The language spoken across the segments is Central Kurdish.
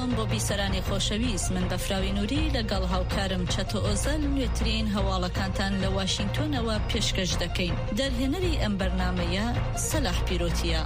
سلااوان بۆ بیسەرانی خۆشەویست، من بەفراوی نووری لەگەڵ هاوکارم چەتۆ ئۆزەل نوێترین هەواڵەکانتان لە واشنگتۆنەوە پێشکەش دەکەین. دەرهێنەری ئەم بەرنامەیە سەلاح پیرۆتیە.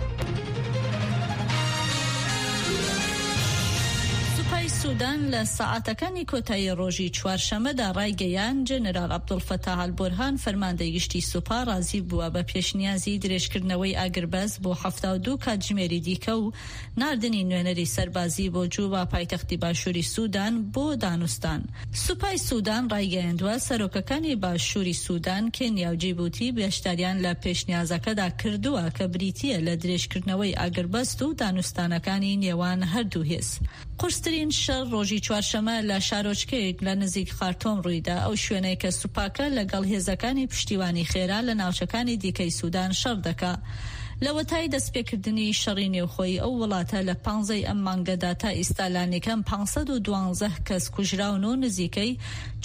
سودان لە سەعاتەکانی کۆتایی ڕۆژی چوارشەمەدا ڕایگەیان جەنەرال عەبدولفەتاح ئەلبورهان فەرماندەی گشتی سوپا ڕازی بووە بە پێشنیازی درێژکردنەوەی ئاگربەز بۆ 72 کاتژمێری دیکە و ناردنی نوێنەری سەربازی بۆ جوبا پایتەختی باشووری سوودان بۆ دانوستان. سوپای سوودان ڕایگەیاندووە سەرۆکەکانی باشووری سوودان کێنیا و جیبوتی بێشداریان لە پێشنیازەکەدا کردووە کە بریتیە لە درێژکردنەوەی ئاگربەست و دانوستانەکانی نێوان هەردوو هێز. قورسترین شەڕ ڕۆژی چوارشەمە لە شارۆچکەیەک لە نزیک خارتۆم ڕوویدا، ئەو شوێنەی کە سوپاکە لەگەڵ هێزەکانی پشتیوانی خێرا لە ناوچەکانی دیکەی سوودان شەڕ دەکا. لە وەتای دەستپێکردنی شەڕی نێوخۆی ئەو وڵاتە لە 15 ئەم مانگەدا تا ئێستا لانیکەم 512 کەس کوژراون و نزیکەی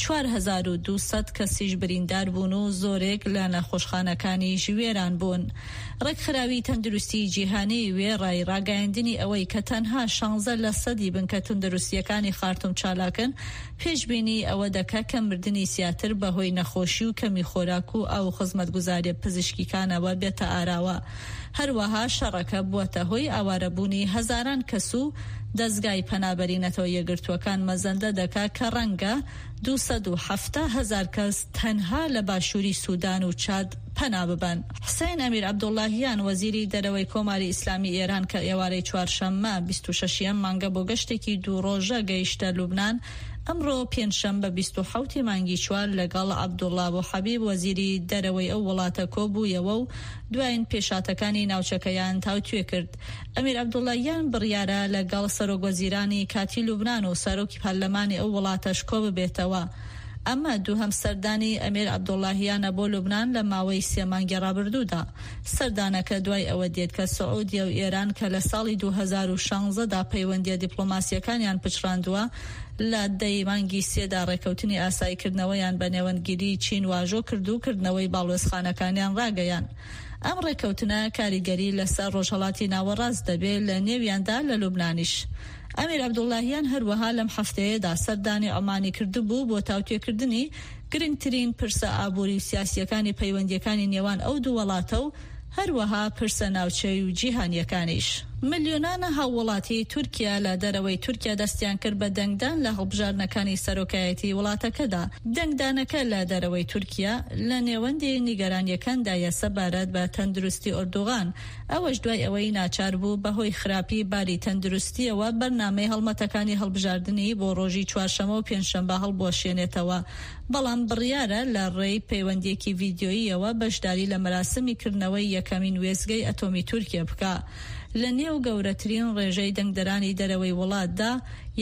4200 کەسیش بریندار بوون و زۆرێک لە نەخۆشخانەکانی ژوێران بوون. ڕێکخراوی تەندروستی جیهانی وێڕای ڕاگەیاندنی ئەوەی کە تەنها 16% بنکە تەندروستیەکانی خارتوم چالاکن پێشبینی ئەوە دەکا کە مردنی زیاتر بەهۆی نەخۆشی و کەمی خۆراک و ئەو خزمەتگوزاریە پزیشکیکانەوە بێتە ئاراوە. هەروەها شەڕەکە بووەتە هۆی ئاوارەبوونی هەزاران کەس و دەستگای پەنابەرینەتەوە یەکگرتووەکان مەزەندە دەکا کە ڕەنگە 270,000 کەس تەنها لە باشووری سوودان و چاد پەنا ببەن. حسین ئەمیر عەبدوڵڵاهیان وەزیری دەرەوەی کۆماری ئیسلامی ئێران کە ئێوارەی چوارشەممە 26 مانگە بۆ گەشتێکی دوو ڕۆژە گەیشتە لوبنان، ئەمڕۆ پێنجشەمبە 27 مانگی چوار لەگەڵ عەبدوڵڵا بوحەبیب وەزیری دەرەوەی ئەو وڵاتە کۆبوویەوە و دوایین پێشاتەکانی ناوچەکەیان تاوتوێ کرد. ئەمیر عەبدوڵڵاهیان بڕیارە لەگەڵ سەرۆکوەزیرانی کاتی لوبنان و سەرۆکی پەرلەمانی ئەو وڵاتەش کۆ ببێتەوە. ئەمە دووهەم سەردانی ئەمیر عەبدوڵڵاهیانە بۆ لوبنان لە ماوەی 3 مانگی ڕابردوودا. سەردانەکە دوای ئەوە دێت کە سعودیە و ئێران کە لە ساڵی 2016دا پەیوەندیە دیپلۆماسیەکانیان پچڕاندووە لە 10 مانگی 3دا ڕێکەوتنی ئاساییکردنەوەیان بە نێوەندگیری چین واژۆ کرد و کردنەوەی باڵوێزخانەکانیان ڕاگەیان. ئەم ڕێکەوتنە کاریگەری لەسەر ڕۆژهەڵاتی ناوەڕاست دەبێت لە نێویاندا لە لوبنانیش. ئەمیر عەبدوڵڵاهیان هەروەها لەم هەفتەیەدا سەردانی عەمانی کردبوو بۆ تاوتوێکردنی گرنگترین پرسە ئابووری و سیاسیەکانی پەیوەندیەکانی نێوان ئەو دوو وڵاتە و هەروەها پرسە ناوچەی و جیهانیەکانیش. ملیۆنانە هاووڵاتی تورکیا لە دەرەوەی تورکیا دەستیان کرد بە دەنگدان لە هەڵبژارنەکانی سەرۆکایەتی وڵاتەکەدا. دەنگدانەکە لە دەرەوەی تورکیا لە نێوەندی نیگەرانیەکاندایە سەبارەت بە تەندروستی ئۆردوغان، ئەوەش دوای ئەوەی ناچار بوو بەهۆی خراپی باری تەندروستیەوە بەرنامەی هەڵمەتەکانی هەڵبژاردننی بۆ ڕۆژی چوارشەمە و پێنجشەممە هەڵبوەشێنێتەوە، بەڵام بڕیارە لە ڕێی پەیوەندیەکی ڤیدیۆییەوە بەشداری لە مەراسمی کردنەوەی یەکەمین وێستگەی ئەتۆمی تورکیا بکە. لە نێو گەورەترین ڕێژەی دەنگدەرانی دەرەوەی وڵاتدا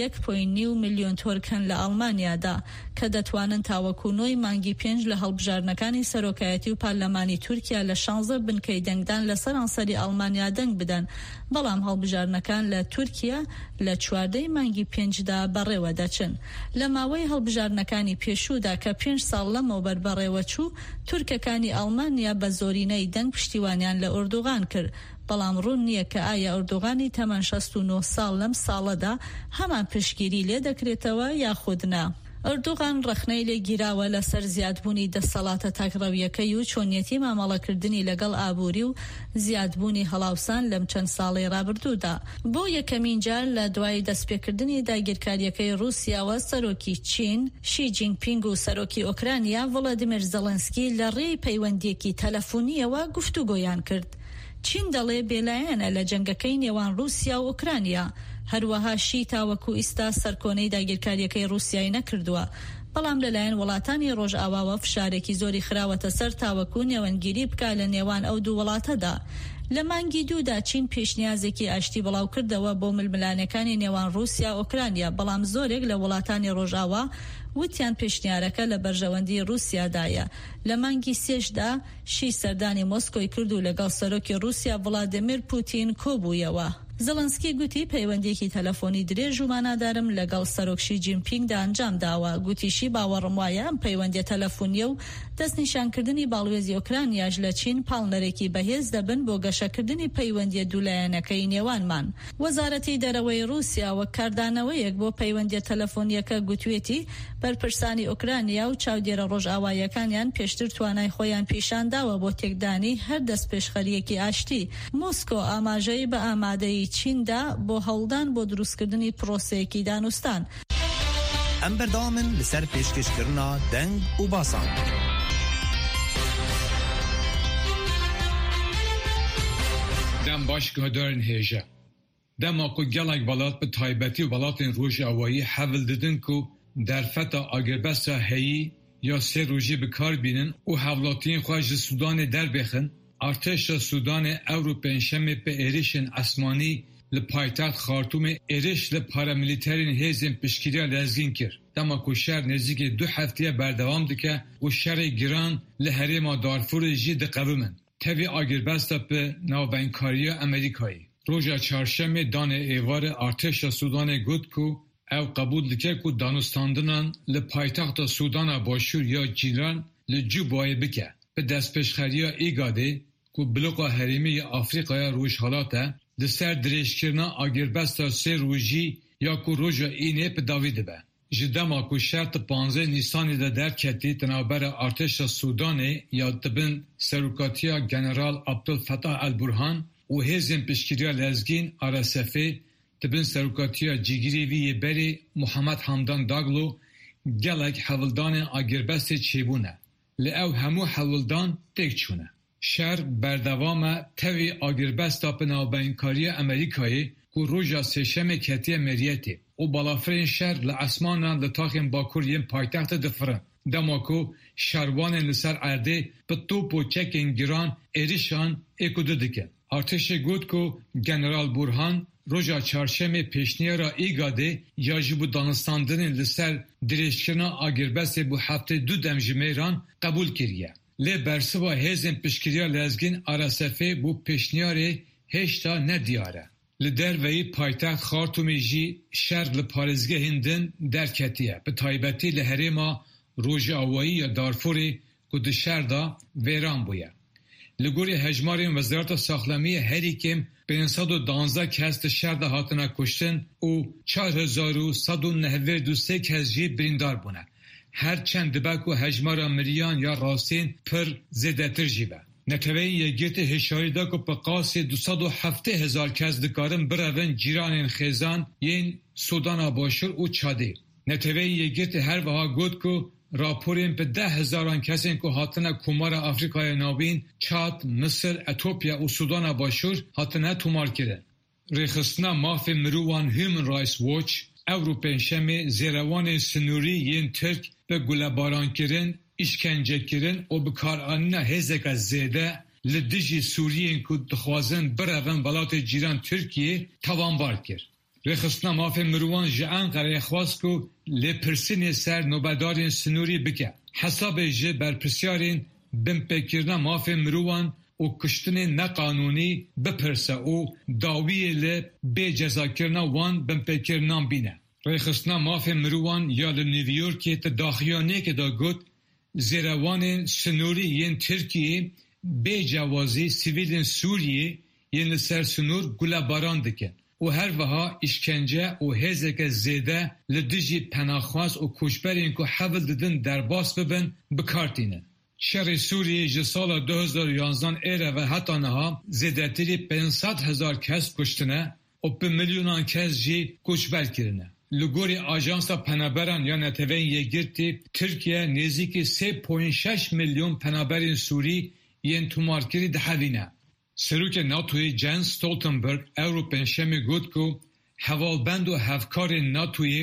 1.9 ملیۆن تۆرکن لە ئەڵمانیادا کە دەتوانن تاوەکو 9 مانگی 5 لە هەڵبژارنەکانی سەرۆکایەتی و پارلەمانی تورکیا لە 16 بنکەی دەنگدان لە سەرانسەری ئەڵمانیا دەنگ بدەن، بەڵام هەڵبژارنەکان لە تورکیا لە 14 مانگی 5دا بەڕێوە دەچن. لە ماوەی هەڵبژارنەکانی پێشوودا کە 5 ساڵ لەمەوبەر بەڕێوە چوو، تورکەکانی ئەڵمانیا بە زۆرینەی دەنگ پشتیوانیان لە ئۆردوغان کرد، بەڵام ڕوون نییە کە ئایا ئۆردوغانی تەمەن 69 ساڵ لەم ساڵەدا هەمان پشتگیری لێ دەکرێتەوە یاخودنا. ئەردوغان ڕخنەی لێگیراوە لەسەر زیادبوونی دەسەڵاتە تاکڕەویەکەی و چۆنیەتی مامەڵەکردنی لەگەڵ ئابووری و زیادبوونی هەڵاوسان لەم چەند ساڵی ڕابردوودا. بۆ یەکەمین جار لە دوای دەستپێکردنی داگیرکاریەکەی رووسیاوە سەرۆکی چین شی جینپینگ و سەرۆکی ئۆکرانیا ڤڵادیمیر زەڵەنسکی لە ڕێی پەیوەندیەکی تەلەفۆنیەوە گفتوگۆیان کرد. چین دەڵێ بێلایەنە لە جەنگەکەی نێوان رووسیا و ئوکرانیا، هەروەها شی تاوەکو ئیستا سەرکۆنەی داگیرکاریەکەی رووسیای نەکردووە، بەڵام لەلایەن وڵاتانی ڕۆژئاواوە فشارێکی زۆری خراوەتە سەر تاوەکو نێوەنگیری بکە لە نێوان ئەو دوو وڵاتەدا. لە مانگی دوودا چین پێشنیازێکی ئاشتی بڵاو کردەوە بۆ ململانەکانی نێوان رووسیا و ئوکرانیا، بەڵام زۆرێک لە وڵاتانی ڕۆژئاوا وتیان پێشنیارەکە لە بەرژەوەندی رووسیادایە. لە مانگی سێشدا شی سەردانی مۆسکۆی کرد و لەگەڵ سەرۆکی رووسیا ڤڵادیمیر پوتین کۆبوویەوە. زەلەنسکی گوتی پەیوەندیەکی تەلەفۆنی درێژ و مانادارم لەگەڵ سەرۆک شی جینپینگدا ئەنجام داوە. گوتیشی باوەڕم وایە ئەم پەیوەندیە تەلەفۆنیە و دەستنیشانکردنی باڵوێزی ئۆکرانیاش لە چین پاڵنەرێکی بەهێز دەبن بۆ گەشەکردنی پەیوەندیە دوولایەنەکەی نێوانمان. وەزارەتی دەرەوەی رووسیا وەک کاردانەوەیەک بۆ پەیوەندیە تەلەفۆنیەکە گوتوێتی بەرپرسانی ئۆکرانیا و چاودێرە ڕۆژئاوایەکانیان پێشتر توانای خۆیان پیشانداوە بۆ تێکدانی هەر دەستپێشخەریەکی ئاشتی. مۆسکۆ ئاماژەی بە ئامادەی چیندا بۆ هەوڵدان بۆ دروستکردنی پرۆسەیەکی دانوستان. ئەم بەردەوامن لەسەر پێشکەشکردنا دەنگ و باسان. دەم باش گۆدارن هێژە. دەما ku gelek welat bi taybetî welatên Rojavayî hewl didin ku derfeta agirbeska heyî ya sê rojî bi kar bînin û hewlatiyên xwe ji Sudanê derbêxin, artêşa Sudanê ew rû pênşemê bi êrişên esmanî li paytext Xartûmê êriş li paramilîterên hêzên piştgiriya lezgîn kir. Dema ku şer nêzîkî 2 heftiye berdewam dike û şerê giran li herêma Darfurê jî diqevimin. Tevî agirbeska bi navbendkariya Amerîkayê. Roja çarşemê danê êvarê artêşa Sudanê got ku ew qebûl dike ku danûstandinan li paytexta Sudana Başûr ya cîran li Cubayê bike. Bi destpêşxeriya İGADê ku bloka herêmî ya Afrikaya Rojhilat e li ser dirêjkirina agirbeska sê rojî ya ku roja înê bi davî dibe. Ji dema ku şer ti 15 Nîsanê de derketî tinavbera artêşa Sudanê ya dibin serokatiya General Abdulfetah el-Burhan û hêzên piştgiriya lezgîn RSF'ê dibin serokatiya cîgirî vî yê berê Muhammed Hamdan Daglo gelek hewildanên agirbestê çêbûne. Li ew hemû hewildan têk çûne. Şer berdewam e tevî agirbesta pinavbendkariya Amerîkayê ku roja sêşemê ketiye Meriyetê û balafirên şer li esmanan li taxên Bakur yên paytextê difirin. Dema ku şervanên li ser erdê bi top û çekên giran êrişan êkûdî dikin. Artêşê got ku General Burhan roja çarşemê pêşniyara İGADê ya ji bo danistandinên li ser dirêjkirina agirbestê bû heftê 2 dem ji mêran qebûl kiriye. Lê bersiva hêzên piştgiriya lezgîn RSF'ê bû pêşniyarê hêşta nediyar e. Li derveyî paytext Xartûmê jî şer li parêzgehên din derketiye. Bi taybetî li herêma Rojavayî ya Darfurê ku di şer da vêran bûye. Li gorî hejmarên Wezareta Saxlamiyê herî kêm 512 kes di şer de hatine kuştin û 4193 kes jî birîndar bûne. Her çend dibe ku hejmara miriyan ya rastên pir zêdetir jî be. Neteweyên Yekîtê hişyarî da ku bi qasî 270,000 kes dikarin birevin cîranên xêzan yên Sudana Başûr û Çadê. Neteweyên Yekîtê her wiha got ku raporên bi 10,000 kesên ku hatine Komara Afrikaya Navîn, Çad, Misir, Etopya û Sudana Başûr hatine tomarkirin. Rêxistina mafê mirovan Human Rights Watch ew rû pênşemê zêrewanên sinûrî yên Tirk bi gulebarankirin, işkencekirin û bi karanîna hêzeka zêde li dijî Sûriyên ku dixwazin birevin welatê cîran Tirkiyê tawanbar kir. Rêxistina mafê mirovan ji Enqereyê xwast ku lêpirsînê ser nobedarên sinûrî bike. Hesabê ji berpirsyarên binpêkirina mafê mirovan û kuştinên neqanûnî bipirse û dawiyê li bê cezakirina wan binpêkirinan bîne. Rêxistina mafê mirovan ya li New Yorkê ti daxuyaniyekê da got zêrewanên sinûrî yên Tirkiyê bê cewazî sivîlên Sûriyê yên li ser sinûr gulebaran dikin û her wiha işkence û hêzeke zêde li dijî penaxwaz û koçberên ku hewil didin derbas bibin bikartînin. Şerê Sûriyê ji sala 2011 êre ve heta niha zêdetirî 500,000 kes kuştine û bi milyonan kes jî koçber kirine. Li gorî Ajansa Penaberan ya Neteweyên Yekîtê, Tirkiye nêzîkî 3.6 milyon penaberên Sûrî yên tomarkirî dihevîne. Serokê NATOyê Jens Stoltenberg ew rû pênşemê got ku hevalbend û hevkarên NATOyê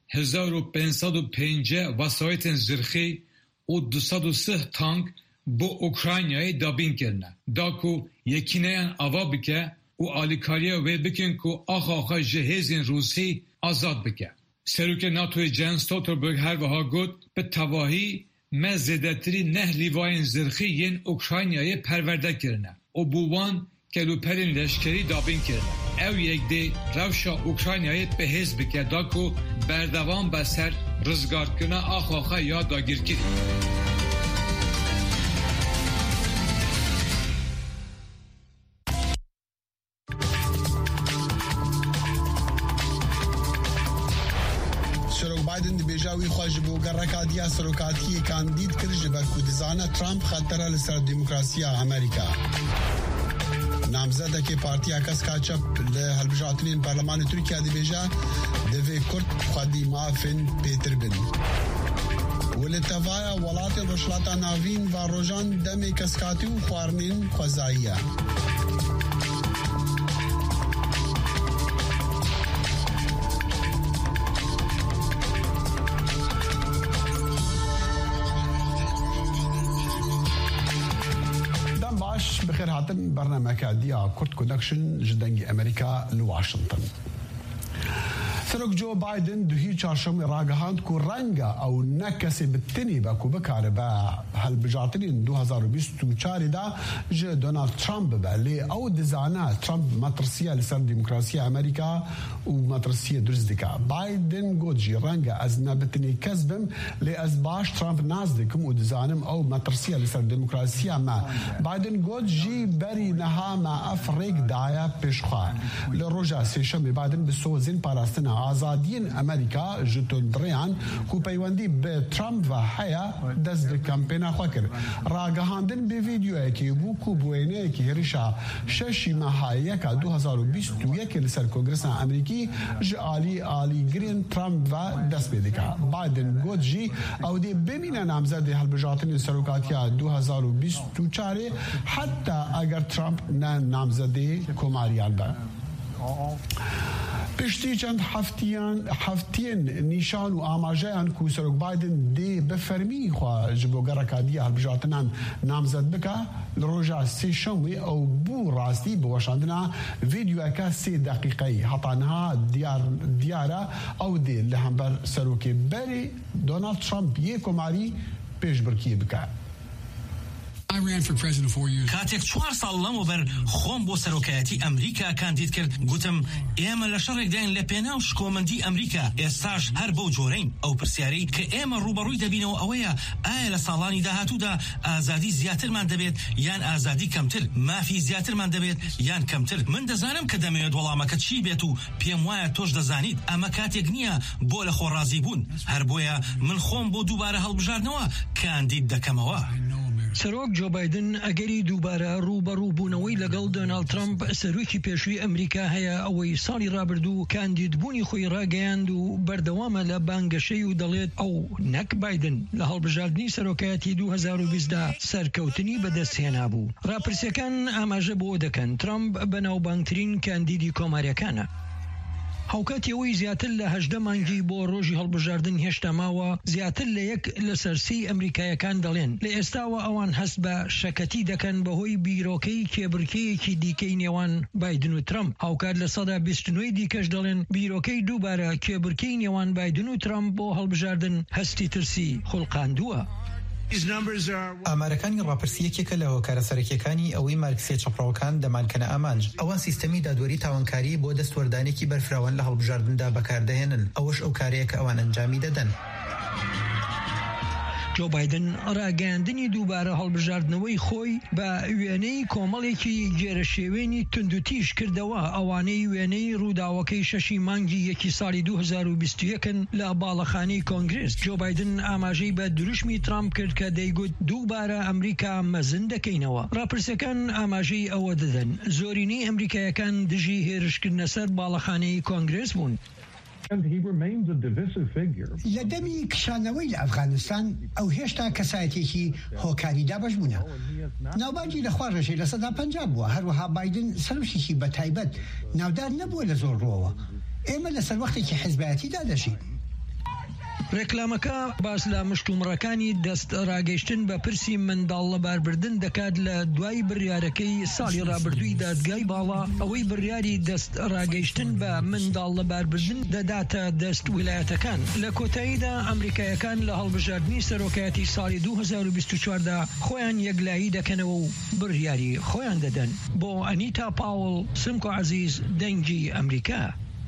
1550 vesayetên zirxî û 230 tank bo Ukraynayê dabîn kirine. Da ku yekîneyan ava bike û alîkariya wê bikin ku axa ji hêzên Rûsî azad bike. Serokê NATOyê Jens Stoltenberg her wiha got bi tevahî me zêdetirî 9 lîvayên zirxî yên Ukraynayê perwerde kirine û bû wan kelûperên leşkerî dabîn kirine. او یک دی روشا اوکراینای به حزب که داکو بردوام بسر رزگار کنه آخاخه یا داگیر کری. بایدن دبیجاوی خواهش بو گرکاتیا سروکاتی کاندید کرج و کودزانه ترامپ خطره لسر دموکراسیا امریکا. نامزده که پارتیا کس کاچپ لهلبجاتنین پارلمان ترکیه دبیجا دوی کرد خودی مافن پیتر بن. ولتفایا ولات رشلاتا ناوین و روژان دمی کسکاتی و خوارنین خوزاییه. بخير هاتن برنامج كاديا كورت كونكشن جدنجي أمريكا لواشنطن. سرق جو بايدن دهي چهارشنبه راگهاند کو رنگا او نکسی بتنی با کو بکاره با هالبجاترین 2024 دا جه دونالد ترامپ با لی او دزانا ترامپ مترسیه لسر دموکراسی امریکا و مترسیه درزدکا. بايدن گود جی رنگا از نبتنی کذبم لی از باش ترامپ نازدکم و دزانم او مترسیه لسر دموکراسی ما. بايدن گود جی بری نها ما افریق دایا پیشخواه. لروجا سیشم بايدن بسوزین پاراستنا آزادین امریکا جتون دریان کو پیوندی به ترامپ و حیا دست کمپینا خوکر راگهاندن به ویدیو که بو کو بوینه که هریشا ششی ماهایه که 2021 لسر کنگرس امریکی آلی گرین ترامپ و دست بدکا. بایدن گود جی او دی ببینه نامزد هلبجاتن سروکاتیا 2024 حتی اگر ترامپ نه نامزد کماریان با. پشتی چند هفتین نیشان و آماجهان کو سرک بایدن دی بفرمی خواه جبو گرکادی هلبجاتنان نامزد بکا لروجا سی شنوی او بو راستی بوشاندنا ویدیو اکا 3 دقیقی حطانها دیاره او دی لهمبر سروکی بری دونالد ترامپ یک ماری پیش برکی بکا. I ran for president 4 years. کاتێک 4 ساڵ لەمەوبەر خۆم بۆ سەرۆکایەتی ئەمریکا کاندید کرد گوتم ئێمە لە شەڕێک داین لە پێناو شکۆمەندی ئەمریکا ئێستاش هەر بەو جۆرەین ئەو پرسیاری کە ئێمە ڕوبەڕووی دەبینەوە ئەوەیە ئایا لە ساڵانی داهاتوودا ئازادی زیاترمان دەبێت یان ئازادی کەمتر مافی زیاترمان دەبێت یان کەمتر من دەزانم کە دەمەوێت وەڵامەکە چی بێت و پێم وایە تۆش دەزانیت ئەمە کاتێک نییە بۆ لە خۆڕازی بوون هەر بۆیە من خۆم بۆ دووبارە هەڵبژاردنەوە کاندید دەکەمەوە. سەرۆک جۆ بايدن ئەگەری دووبارە ڕوبەڕوو بوونەوەی لەگەڵ دۆنالد ترامپ سەرۆکی پێشووی ئەمریکا هەیە ئەوەی ساڵی ڕابردوو کاندیدبوونی خۆی ڕاگەیاند و بەردەوامە لە بانگەشەی و دەڵێت ئەو نەک بايدن لە هەڵبژاردننی سەرۆکایەتی 2020دا سەرکەوتنی بەدەستهێنا بوو. ڕاپرسیەکان ئاماژە بۆ دەکەن ترامپ بەناوبانگترین کاندیدی کۆماریەکانە. هاوکاتی ئەوەی زیاتر لە 18 مانگی بۆ ڕۆژی هەڵبژاردن هێشتا ماوە زیاتر لە یەک لە سەرسی ئەمریکایەکان دەڵێن لە ئێستاوە ئەوان هەست بە شەکەتی دەکەن بەهۆی بیرۆکەی کێبرکەیەکی دیکەی نێوان بايدن و ترامپ. هاوکات لە سەدا 29 دیکەش دەڵێن بیرۆکەی دووبارە کێبرکەی نێوان بايدن و ترامپ بۆ هەڵبژاردن هەستی ترسی خوڵقاندووە. ئامارەکانی ڕاپرسیەکێکە لە هۆکارە سەرەکیەکانی ئەوەی مارکسیە چەپڕەوەکان دەمانکەنە ئامانج ئەوان سیستەمی دادوەری تاوانکاری بۆ دەستوەردانێکی بەرفراوان لە هەڵبژاردندا بەکاردەهێنن ئەوەش ئەو کارەیە کە ئەوان ئەنجامی دەدەن. جو بايدن ڕاگەاندنی دووبارە هەڵبژاردنەوەی خۆی بە وێنەی کۆمەڵێکی گێرەشێوێنی توندوتیش کردەوە ئەوانەی وێنەی ڕووداوەکەی 6 مانگی یەکی ساڵی 2021 لە باڵەخانەی کۆنگرس. جو بايدن ئاماژەی بە دروشمی ترامپ کرد کە دەیگوت دووبارە ئەمریکا مەزن دەکەینەوە. ڕاپرسەکان ئاماژەی ئەوە دەدەن زۆرینەی ئەمریکایەکان دژی هێرشکردنە سەر باڵەخانەی کۆنگرس بوون. لە دەمی کشانەوەی لە ئەفغانستان ئەو هێشتا کەسایەتێکی هۆکاری دابەش بوونە. ناوبانگی لە خوارڕێژەی لە سەدا 50 بووە. هەروەها بايدن سەرۆکێکی بەتایبەت ناودار نەبووە لە زۆر ڕۆوە. ئێمە لە سەر وەختێکی حیزبایەتیدا دەژین. ڕێکلامەکە باس لە مشتومڕەکانی دەست ڕاگەیشتن بە پرسی منداڵ لە باربردن دەکات لە دوای بڕیارەکەی ساڵی ڕابردووی دادگای باڵا ئەوەی بڕیاری دەست ڕاگەیشتن بە منداڵ لە باربردن دەداتە دەست ویلایەتەکان. لە کۆتاییدا ئەمریکایەکان لە هەڵبژاردننی سەرۆکایەتی ساڵی 2024دا خۆیان یەکلایی دەکەنەوە و بڕیاری خۆیان دەدەن. بۆ ئەنیتا پاوڵ، سمکۆ عەزیز، دەنگی ئەمریکا.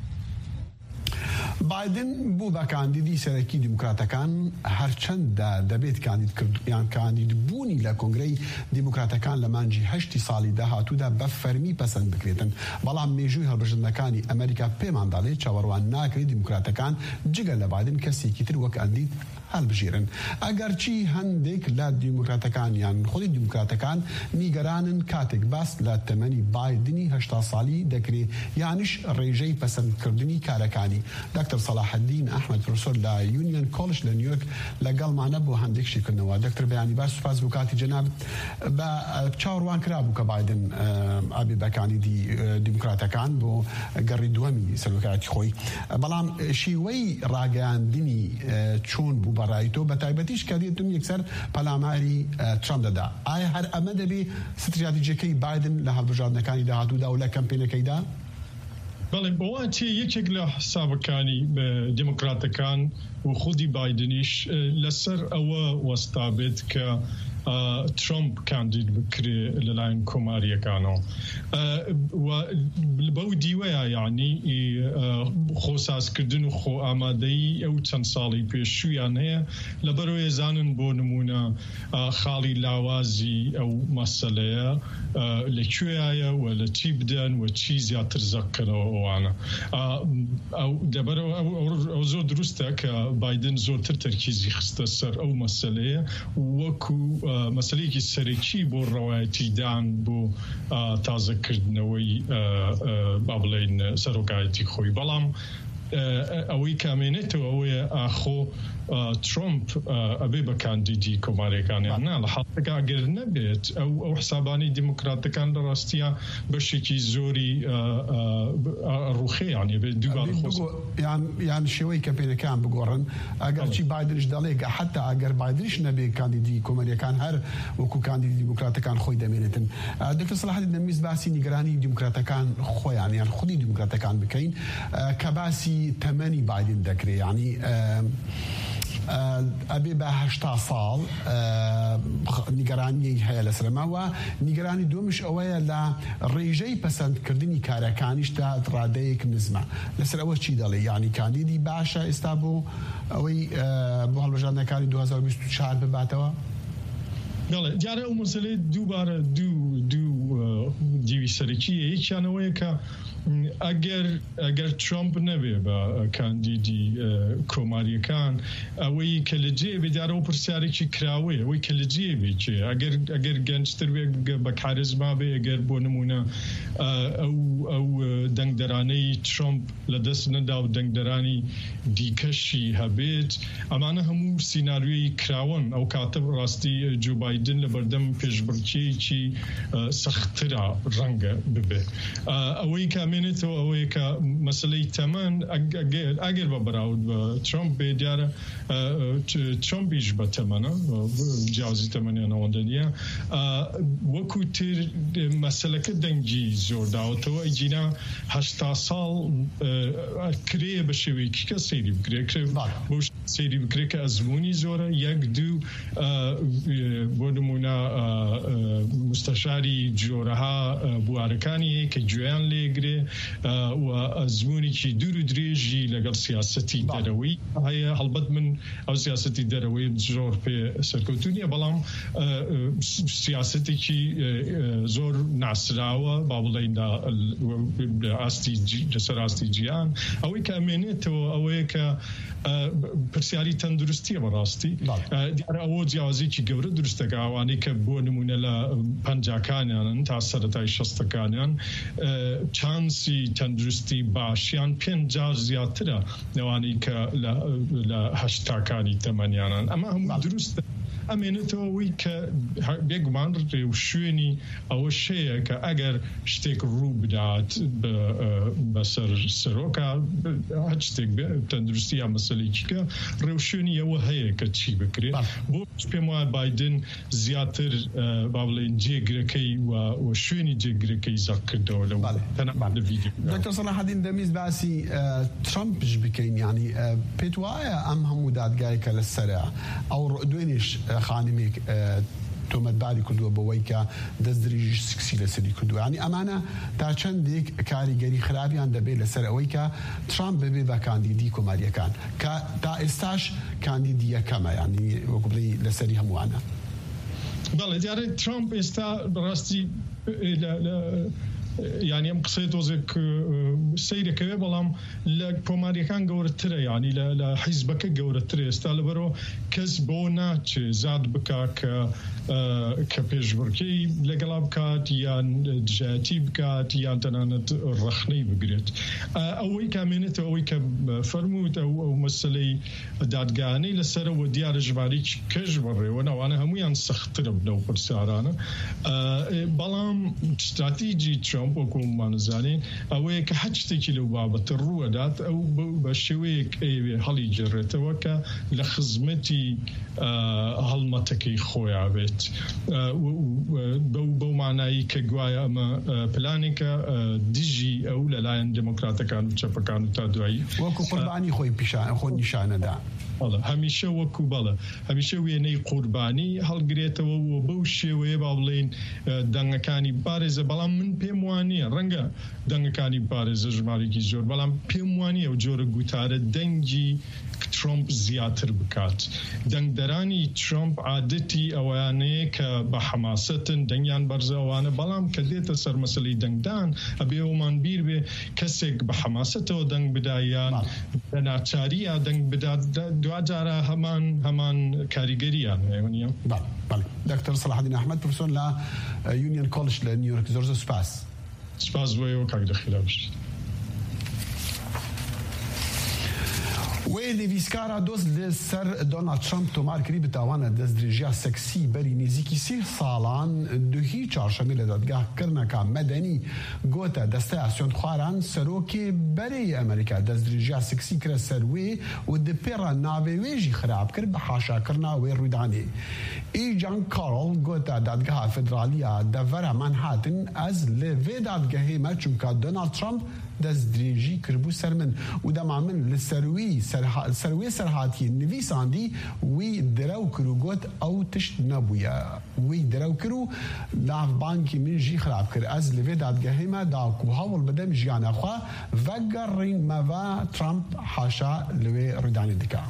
بایدن بوو بە کاندیدی سەرەکی دیموکراتەکان هەرچەندە دەبێت کاندید بوونی لە کۆنگرەی دیموکراتەکان لە مانجی 8 ساڵی داهاتوودا بە فەرمی پەسەند بکرێتن، بەڵام مێژووی هەڵبژاردنەکانی ئەمریکا پێمان دەڵێت چاوەڕوان ناکرێت دیموکراتەکان جگە لە بایدن کەسێکی تر وەک ئەندید هەڵبژێرن. ئەگەرچی هەندێک لە دیموکراتەکانیان خۆی دیموکراتەکان نیگەرانن کاتێک باس لە تەمەنی بایدنی 80 ساڵی دەکرێت یانیش ڕێژەی پەسەندکردنی کارەکانی. دکتر صلاح الدین ئەحمەد پرۆفسۆر لە یونیۆن کۆڵج لە نیویۆرک لەگەڵمانە بۆ هەندێک شتکردنەوە. دکتر بەیانی باش، سوپاس بۆ کاتی جەناب. بە چاوەڕوان کرابوو کە بایدن ئەبێ بە کاندیدی دیموکراتەکان بۆ گەڕی دووەمی سەرۆکایەتی خۆی، بەڵام شیوەی ڕاگەیاندنی چۆن بوو بەڕای تۆ بە تایبەتیش کە دێتون یەکسەر پەلاماری ترامپ دەدا. ئایا هەر ئەمە دەبێ ستراتیجیەکەی بایدن لە هەڵبژاردنەکانی داهاتوودا و لە کەمپێنەکەیدا؟ بەڵێ بەوانتی یەکێک لە حسابەکانی دیموکراتەکان و خودی بایدنیش لەسەر ئەوە وەستا بێت کە ترامپ کاندید بکرێ لەلایەن کۆماریەکانەوە بەو دیوەیە، یعنی خۆسازکردن و خۆ ئامادەیی ئەو چەند ساڵی پێشوویان هەیە لەبەرەوەی زانن بۆ نمونە خاڵی لاوازی ئەو مەسەلەیە لەکوێیە و لە چی بدەن و چی زیاتر زەکەنەوە ئەوانە. دەبەرەوە ئەو زۆر دروستە کە بایدن زۆرتر تەرکیزی خستە سەر ئەو مەسەلەیە وەکو مەسەلەیەکی سەرەکی بۆ ڕەوایەتی دان بۆ تازەکردنەوەی با بڵێن سەرۆکایەتی خۆی. بەڵام ئەوەی کامێنێتەوە ئەوەیە ئاخۆ ترامپ ئەبێ بە کاندیدی کۆماریەکانیان نا لە حاڵەتێکا ئەگەر نەبێت ئەو حسابانی دیموکراتەکان لە ڕاستیە بەشێکی زۆری ڕوخەیان بێت دووبار یان شێوەی کەمپێنەکان بگۆڕن. ئەگەرچی بایدنش دەڵێ حتا ئەگەر بایدنش نەبێ کاندیدی کۆماریەکان هەر وەکو کاندیدی دیموکراتەکان خۆی دەمێنێتن. دکتۆر صلاح الدین دەمویست باسی نیگەرانی دیموکراتەکان خۆیان یان خودی دیموکراتەکان بکەین کە باسی تەمەنی بایدن دەکرێت، یعنی ئەبێ بە 80 ساڵ نیگەرانی هەیە لەسەرماوە. نیگەرانی دومش ئەوەیە لە ڕێژەی پەسەندکردنی کارەکانیش تا ڕادەیەک نزمە. لەسەر ئەوە چی دەڵێ؟ یعنی کاندیدی باشە ئێستا بۆ ئەوەی بۆ هەڵبژاردنەکانی 2024 بباتەوە؟ بەڵێ جارە ئەو مەسەلەی دووبارە دوو دیوی سەرەکیە. یەکیانەوەیە کە ئەگەر ترامپ نەبێ بە کاندیدی کۆماریەکان ئەوەی کە لە جێ بێ دیارە ئەو پرسیارێکی کراوەیە ئەوەی کە لە جێ بێ چێ ئەگەر گەنجتر بێ بە کارزما بێ ئەگەر بۆ نمونە ئەو دەنگدەرانەی ترامپ لە دەست نەدا و دەنگدەرانی دیکەشی هەبێت، ئەمانە هەموو سیناریۆی کراون. ئەو کاتە ڕاستی جو بایدن لە بەردەم پێشبڕکێکی سەختترە ڕەنگە ببێ. ئەوەی کامێنێتەوە ئەوەیە کە مەسلەی تەمەن ئەگەر بە بەراورد بە ترامپ بێ دیارە ترامپیش بە تەمەنە جیازی تەمەنیان ئەوەندە نییە. وەکو تر مەسەلەکە دەنگی زۆر داوەتەوە ئەیجینا 80 ساڵ کرێ بە شێوەیەکی کە سەیری بکرێ بۆ سەیری بکرێ کە ئەزمموی زۆرە. یەک دوو بۆ نمونە مستەشاری جۆرەها بوارەکانی کە گوێیان لێگرێ و ئەزممویێکی دوور و درێژی لەگەڵ سیاسەتی دەرەوەی هەیە. هەڵبەت من ئەو سیاسەتی دەرەوەی زۆر پێ سەرکەوتونیە، بەڵام سیاسەتێکی زۆر ناسراوە با بڵێن لەسەر ئاستی جیان. ئەوەی کە ئەمێنێتەوە ئەوەیە کە پرسیاری تەندروستیە بەڕاستی دیارە ئەوە جیاوازێکی گەورە دروستەکە. ئەوانەی کە بۆ نمونە لە پەنجاکانیان تا سەرەتای شەستەکانیان چانسی تەندروستی باشیان 5 زیاترە لەوانەی کە لە هەشتاکانی تەمەنیانان. ئەمە هەموو دروستە ئەمێنێتەوەی کە بێگومان و شوێنی ئەوە شەیە کە ئەگەر شتێک ڕوو بدات بەسەر سەرۆکە هەچ شتێک تەندروستی یا مەسەلێکیکە ڕێوشێنی ئەوە هەیە کە چی بکرێت بۆ پێم وایە بایدن زیاتر با بڵێن جێگرەکەی و شوێنی جێگرەکەی زەق کردەوە لەو ڤیدیۆ. دکتۆر صلاح الدین دەمیست باسی ترامپش بکەین یعنی پێت وایە ئەم هەموو دادگایەکە لەسەرە ئەو دوێنێش خانمێک تۆمەتباری کردووە بەوەی کە دەستدرێژی سکسی لەسەری کردووە ینی ئەمانە تا چەندێک کاریگەری خراپیان دەبێت لەسەر ئەوەی کە ترامپ ببێ بە کاندیدی کۆماریەکان کە تا ئێستاش کاندیدی یەکەمە ینی وەکو بڵێ لەسەری هەمووانە. بەڵێ دیارە ترامپ ئێستا بەڕاستی یعنی ئەم قسەی تۆزێک سەیرەکەوێ بەڵام لە کۆماریەکان گەورەترە ینی لە حیزبەکە گەورەتر ئێستا لەبەرەوە کەس بۆ ناچێ زاد بکا کە پێشبڕکەی لەگەڵا بکات یان دژایەتی بکات یان تەنانەت ڕەخنەی بگرێت. ئەوەی کامێنێتەوە ئەوەی کە فەرمووت ئەو مەسەلەی دادگانەی لەسەرەوە دیارە ژمارەی کەش بەڕێوە ناوانە هەمویان سەختترە بنەو پرسیارانە بەڵام استراتیجی ترامپ وەکومانزانین ئەوەیە کە هەچ شتێکی لەو بابەتە ڕووەدات ئەو بە شێوەیەک ئەوێ هەڵی جێڕێتەوە کە لە خزمەتی هەڵمەتەکەی خۆیان بێت بەو مانایی کە گوایە ئەمە پلانێکە دژی ئەو لەلایەن دموکراتەکان و چەپەکان و تا دوایی وەکو قوربانی خۆی خۆ نیشانەدا هەمیشە وەکو بەڵە هەمیشە وێنەی قوربانی هەڵگرێتەوە و بەو شێوەیە با بڵێن دەنگەکانی بارێزە بەڵام من پێم وانە ڕەنگە دەنگەکانی بارێزە ژمارێکی زۆر بەڵام پێم وانە ئەو جۆرە گوتارە دەنگی ترامپ زیاتر بکات. دەنگدەرانی ترامپ عادەتی ئەوانەیە کە بە حەماسەتن دەنگیان بەرزەوانە بەڵام کە دێتە سەر مەسەلەی دەنگدان ئەبێ ئەومان بیر بێ کەسێک بە حەماسەتەوە دەنگ بدایان بە ناچاریە دەنگ بدات دوجارە هەمان کاریگەریان هەیە. دکتۆر صلاح الدین ئەحمەد پرۆفێسۆر لە یونیۆن کۆڵج لە نیویۆرک زۆر سپاس بۆیەوە کاک دەخیلا بشت. وێ نویسکارە دۆست لەسەر دۆنالد ترامپ تۆمار کردی بتاوانە دەستدرێژیە سەکسی بەری نزیکی 30 ساڵان دوهی چارشەمە لە دادگاهکردنەکە مەدەنی گۆتە دەستەیە سوێندخواران سەرۆکێ بەرەی ئەمریکا دەستدرێژیە سەکسی کرە سەر وێ و دپێڕە ناوێوێژی خراپ کرد بە حاشاکردنا وێ ڕوویدانێ. ئیجان کارۆڵ گۆتە دادگاها فدرالیە دەڤەرە مانهاتن ئەز لە وێ دادگەهێمە چونکە دۆنالد ترامپ دەستدرێژی کردبوو سەر من و دەما من لە سەروێ سەرهاتی نویساندی وی دەرەو کرد و گوت ئەو تشت نەبووە وی دەرەو کرد و ناوبانکی من ژی خراپ کرد ئەز لەوێ دادگەهێمە داکو هەوڵ بدەم ژیانەخوا ڤەگەڕین مەڤە ترامپ حاشا لەوێ ڕوودانی دکا.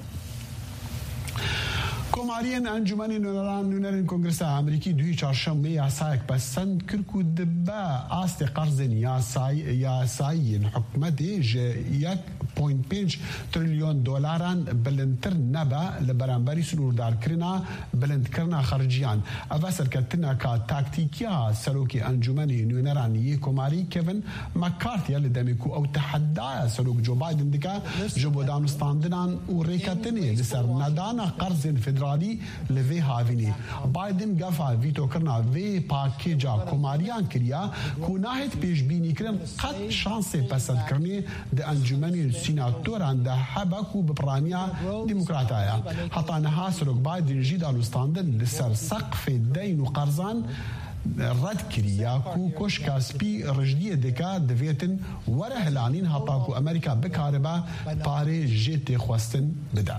کۆماریان ئەنجومەنی نوێنەران کۆنگرسا ئەمریکی دوی چارشەممە یاسایەک بەسەند کرد و دبە ئاستی قەرزن یاسایین حکومەتی ژە 1.5 تریلیۆن دۆلاران بلندتر نەبە لە بەرامبەری سنووردارکردنا بلندکردنا خەرجیان. ئەڤە سەرکەوتنەکە تاکتیکیا سەرۆکی ئەنجومەنی نوێنەرانی کۆماری کێڤن مەکارتیە لە دەمێک و ئەو تەحەدایە سەرۆک جۆ بایدن دکا ژە بۆ دانوستاندنان و ڕێکەتنێ لەسەر نەدانە قەرزên فدرالی لەوێ هاوینێ. بایدن گەفا ڤیتۆکردنا vê پاکێجا کۆماریان کریە کو ناهێت پێشبینیکردن قەت شانسێ پەسەندکردنێ دە ئەنجومەنی سیناتۆران دە هەبەک و بپڕانیا دیموکراتایە. هەتانەها سەرۆک بایدن ژی دانوستاندن لەسەر سەقفێ دەین و قەرزان ڕەت کریە و کۆشکاسپی ڕژدیە دەکا دەوێتن وەرە هەلانین هەپاک و ئەمریکا بکارەبە پارێ ژێ تێخواستن بدا.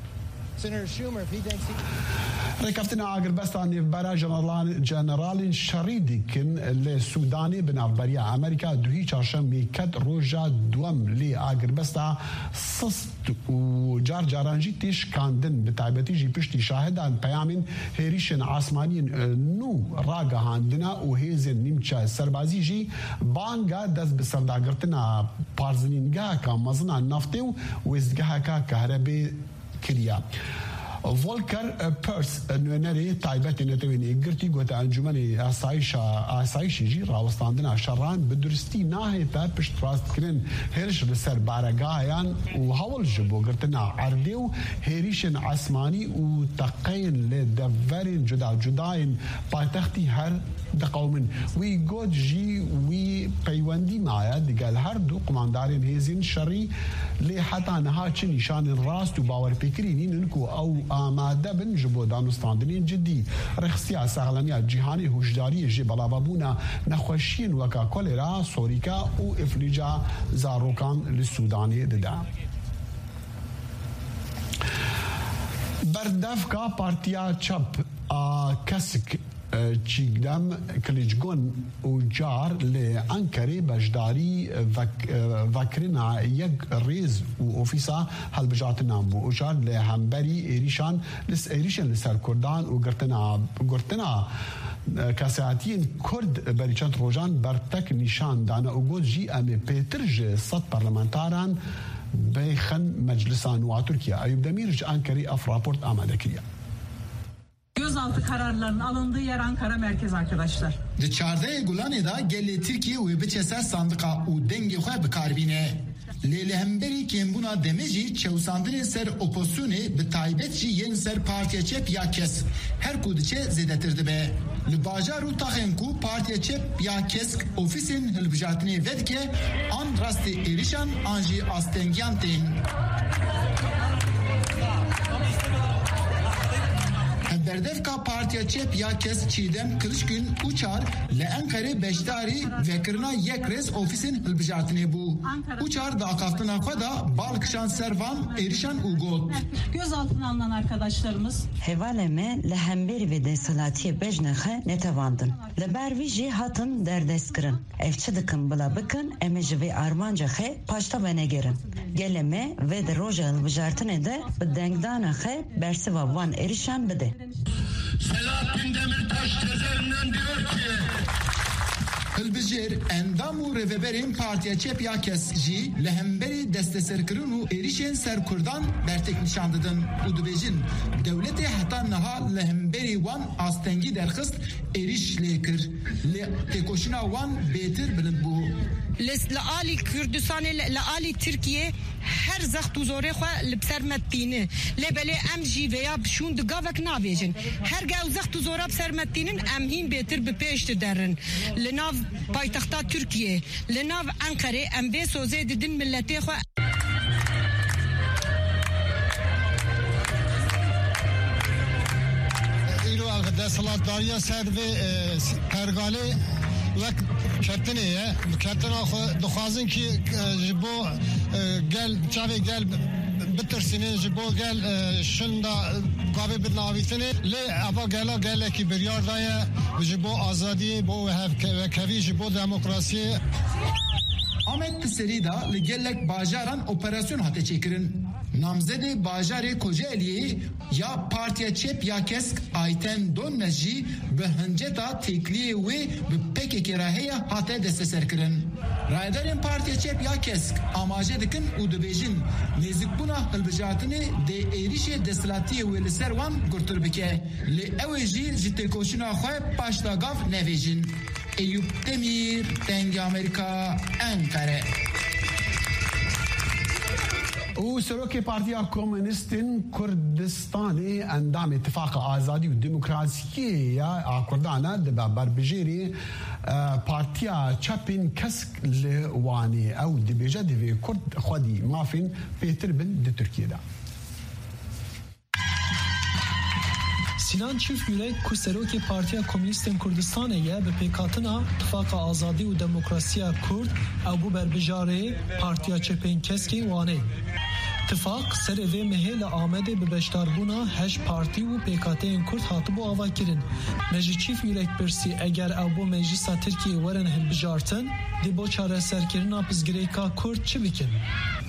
ڕێکەوتنە ئاگربەستان نێڤبەرە جەنەڕالین شەڕی دیکن لە سوودانی بناوبەریە ئەمریکا دوهی چارشەممێ کەت ڕۆژە دووەم لێ ئاگربەستە سست و جارجارانجی تێشکاندن بە تایبەتیژی پشتی شاهدان پەیامین هێریشن ئاسمانیین نو ڕاگەهاندنە و هێزن نیمچە سەربازیژی بانگە دەست بە سەرداگرتنە پارزنینگەهەکە مەزنە نەفتێ و وێستگەهەکە کەهرەبێ کریە. فولکر پرس نوێنەرێ تایبەتی نەتەوێنێ گرتی گوتە ئەنجومەنی ئاسایشی جی ڕاوەستاندنا شەڕان بە درستی ناهێتە پشت ڕاستکردن هێرش لەسەر بارەگایان و هەوڵ ji بۆ گرتنا عەردێ و هێریشên عەسمانی û teqeyên lê devverên cuda-cudayên paytextî her diqewmin. Wî got jî wî peywendî maye digel her du qumandarên hêzên şerî lê heta niha çi nîşanên rast û bawerpêkirî nînin ku ew amade bin ji bo danûstandinên ciddî. Rexsiya sexlemiya cîhanê hûşdariyê jê belavebûna nexweşiyên weka kolera, sorîka û îflîca zarokan li Sûdanê dide. Berdevka Partiya Çap a Kesk çîgdem Kilicgon û car li Enkerê beşdarî vekirina yek rêz û ofîsa helbijatinan bû. û car li hemberî êrişên li ser Kurdan û girtina kesatiyên Kurd berî çend rojan bertek nîşan dane û got jî em ê pêtir ji 100 parlamentaran bêxin meclisa nûva Tirkiye. Eyüp Demir ji Enkerê ev raport amade kiriye. Gözaltı kararlarının alındığı yer Ankara merkez arkadaşlar. Di çardayê Gulanê da gelê Tirkiye wê biçe ser sandıqa û dengê xwe bikarbîne. Lê li hemberî kêmbûna demê jî çewsandinên ser opozisyonê bi taybet jî yên ser Partiya Çep ya Kesk her ku diçe zêdetir dibe. Li bajar û taxên ku Partiya Çep ya Kesk ofîsên hilbijartinê vedike an rastê êrişan an jî astengiyan tên. Berdevka Partiya Çep ya Kesk Çiğdem Kılıçgün Uçar li Enkerê beşdarî vekirina yek rêz ofîsên hilbijartinê bû. Uçar da akaftina xwe da balkişan servan êrişan û got. Gözaltına alınan arkadaşlarımız hevalê me li hemberî ve desalatiye bejna xwe netewandin. Li ber wî jî hatin derdestkirin. Ev çi dikin bila bikin em ê ji vê armanca xwe paşta venegerin. Gelê me ve di roja hilbijartinê de bi dengdana xwe bersiva wan êrişan bide. Selahattin Demirtaş tezerinden diyor ki Hilbijêr endam û rêveberên Partiya Çep ya Kesk jî li hemberî desteserkirin û êrişên ser Kurdan bertek nîşan didin û dibêjin dewletê heta niha li hemberî wan astengî derxist êriş lê kir. Lê têkoşîna wan bêtir bilind bû. Li alî Kurdistanê li alî Tirkiye her zext û zorê xwe li ser me tîne. Lê belê em jî veya şûn di gavek navêjin. Her gew zext û zora bi ser me tînin em hîn bêtir bi pêş diderin. Li nav paytexta Tirkiye, li nav Enkerê em vê sozê didin milletê xwe. Îro desthilatdariya ser vê pergalê wek ketinê ye. Ketina xwe dixwazin ki ji bo gel çavê gel bitirsînin ji bo gel şinda gavê binavîtinê lê eva gela gelekî biryar daye ji bo azadiyê bo hevkevî ji bo demokrasiyê. Ahmet Piserî da li gelek bajaran operasyon hate çêkirin. Namzedê bajarê Kocaeli'yê ya Partiya Çep ya Kesk Ayten Donmez jî bi hinceta têkliyê wê bi PKK re heye hate desteserkirin. Raydarên Partiya Çep ya Kesk amaje dikin û dibêjin nêzîkbûna hilbijartinê dê êrişê desthilatiyê wê li ser wan gurtir bike. Lê ew ê jî ji têkoşîna xwe paşdagav nevêjin. Eyüp Demir, Dengê Amerika, Ankara. û Serokê Partiya Komünîstên Kurdistanê endam îtifaka azadî û demokrasiyê ya Kurdan dibe berbijêrê Partiya Çepên Kesk li Wanê. Ew dibêje divê Kurd xwedî mafên pêtir bin di Tirkiyeyê de. Sinan Çiftgürek ku Serokê Partiya Komünîstên Kurdistanê ye bi pêkhatina Tifaka Azadî û Demokrasiya Kurd ew bû berbijarê Partiya Çepên Keskê Wanê. Tifak serê vê mehê li Amedê bi beşdarbûna heş partî û pêkhateyên Kurd hatibû avakirin. Me ji Çiftgürek pirsî eger ew bo Meclisa Tirkiyeyê werin hilbijartin, dê bo çareserkirina pirzgirêka Kurd çi bikin?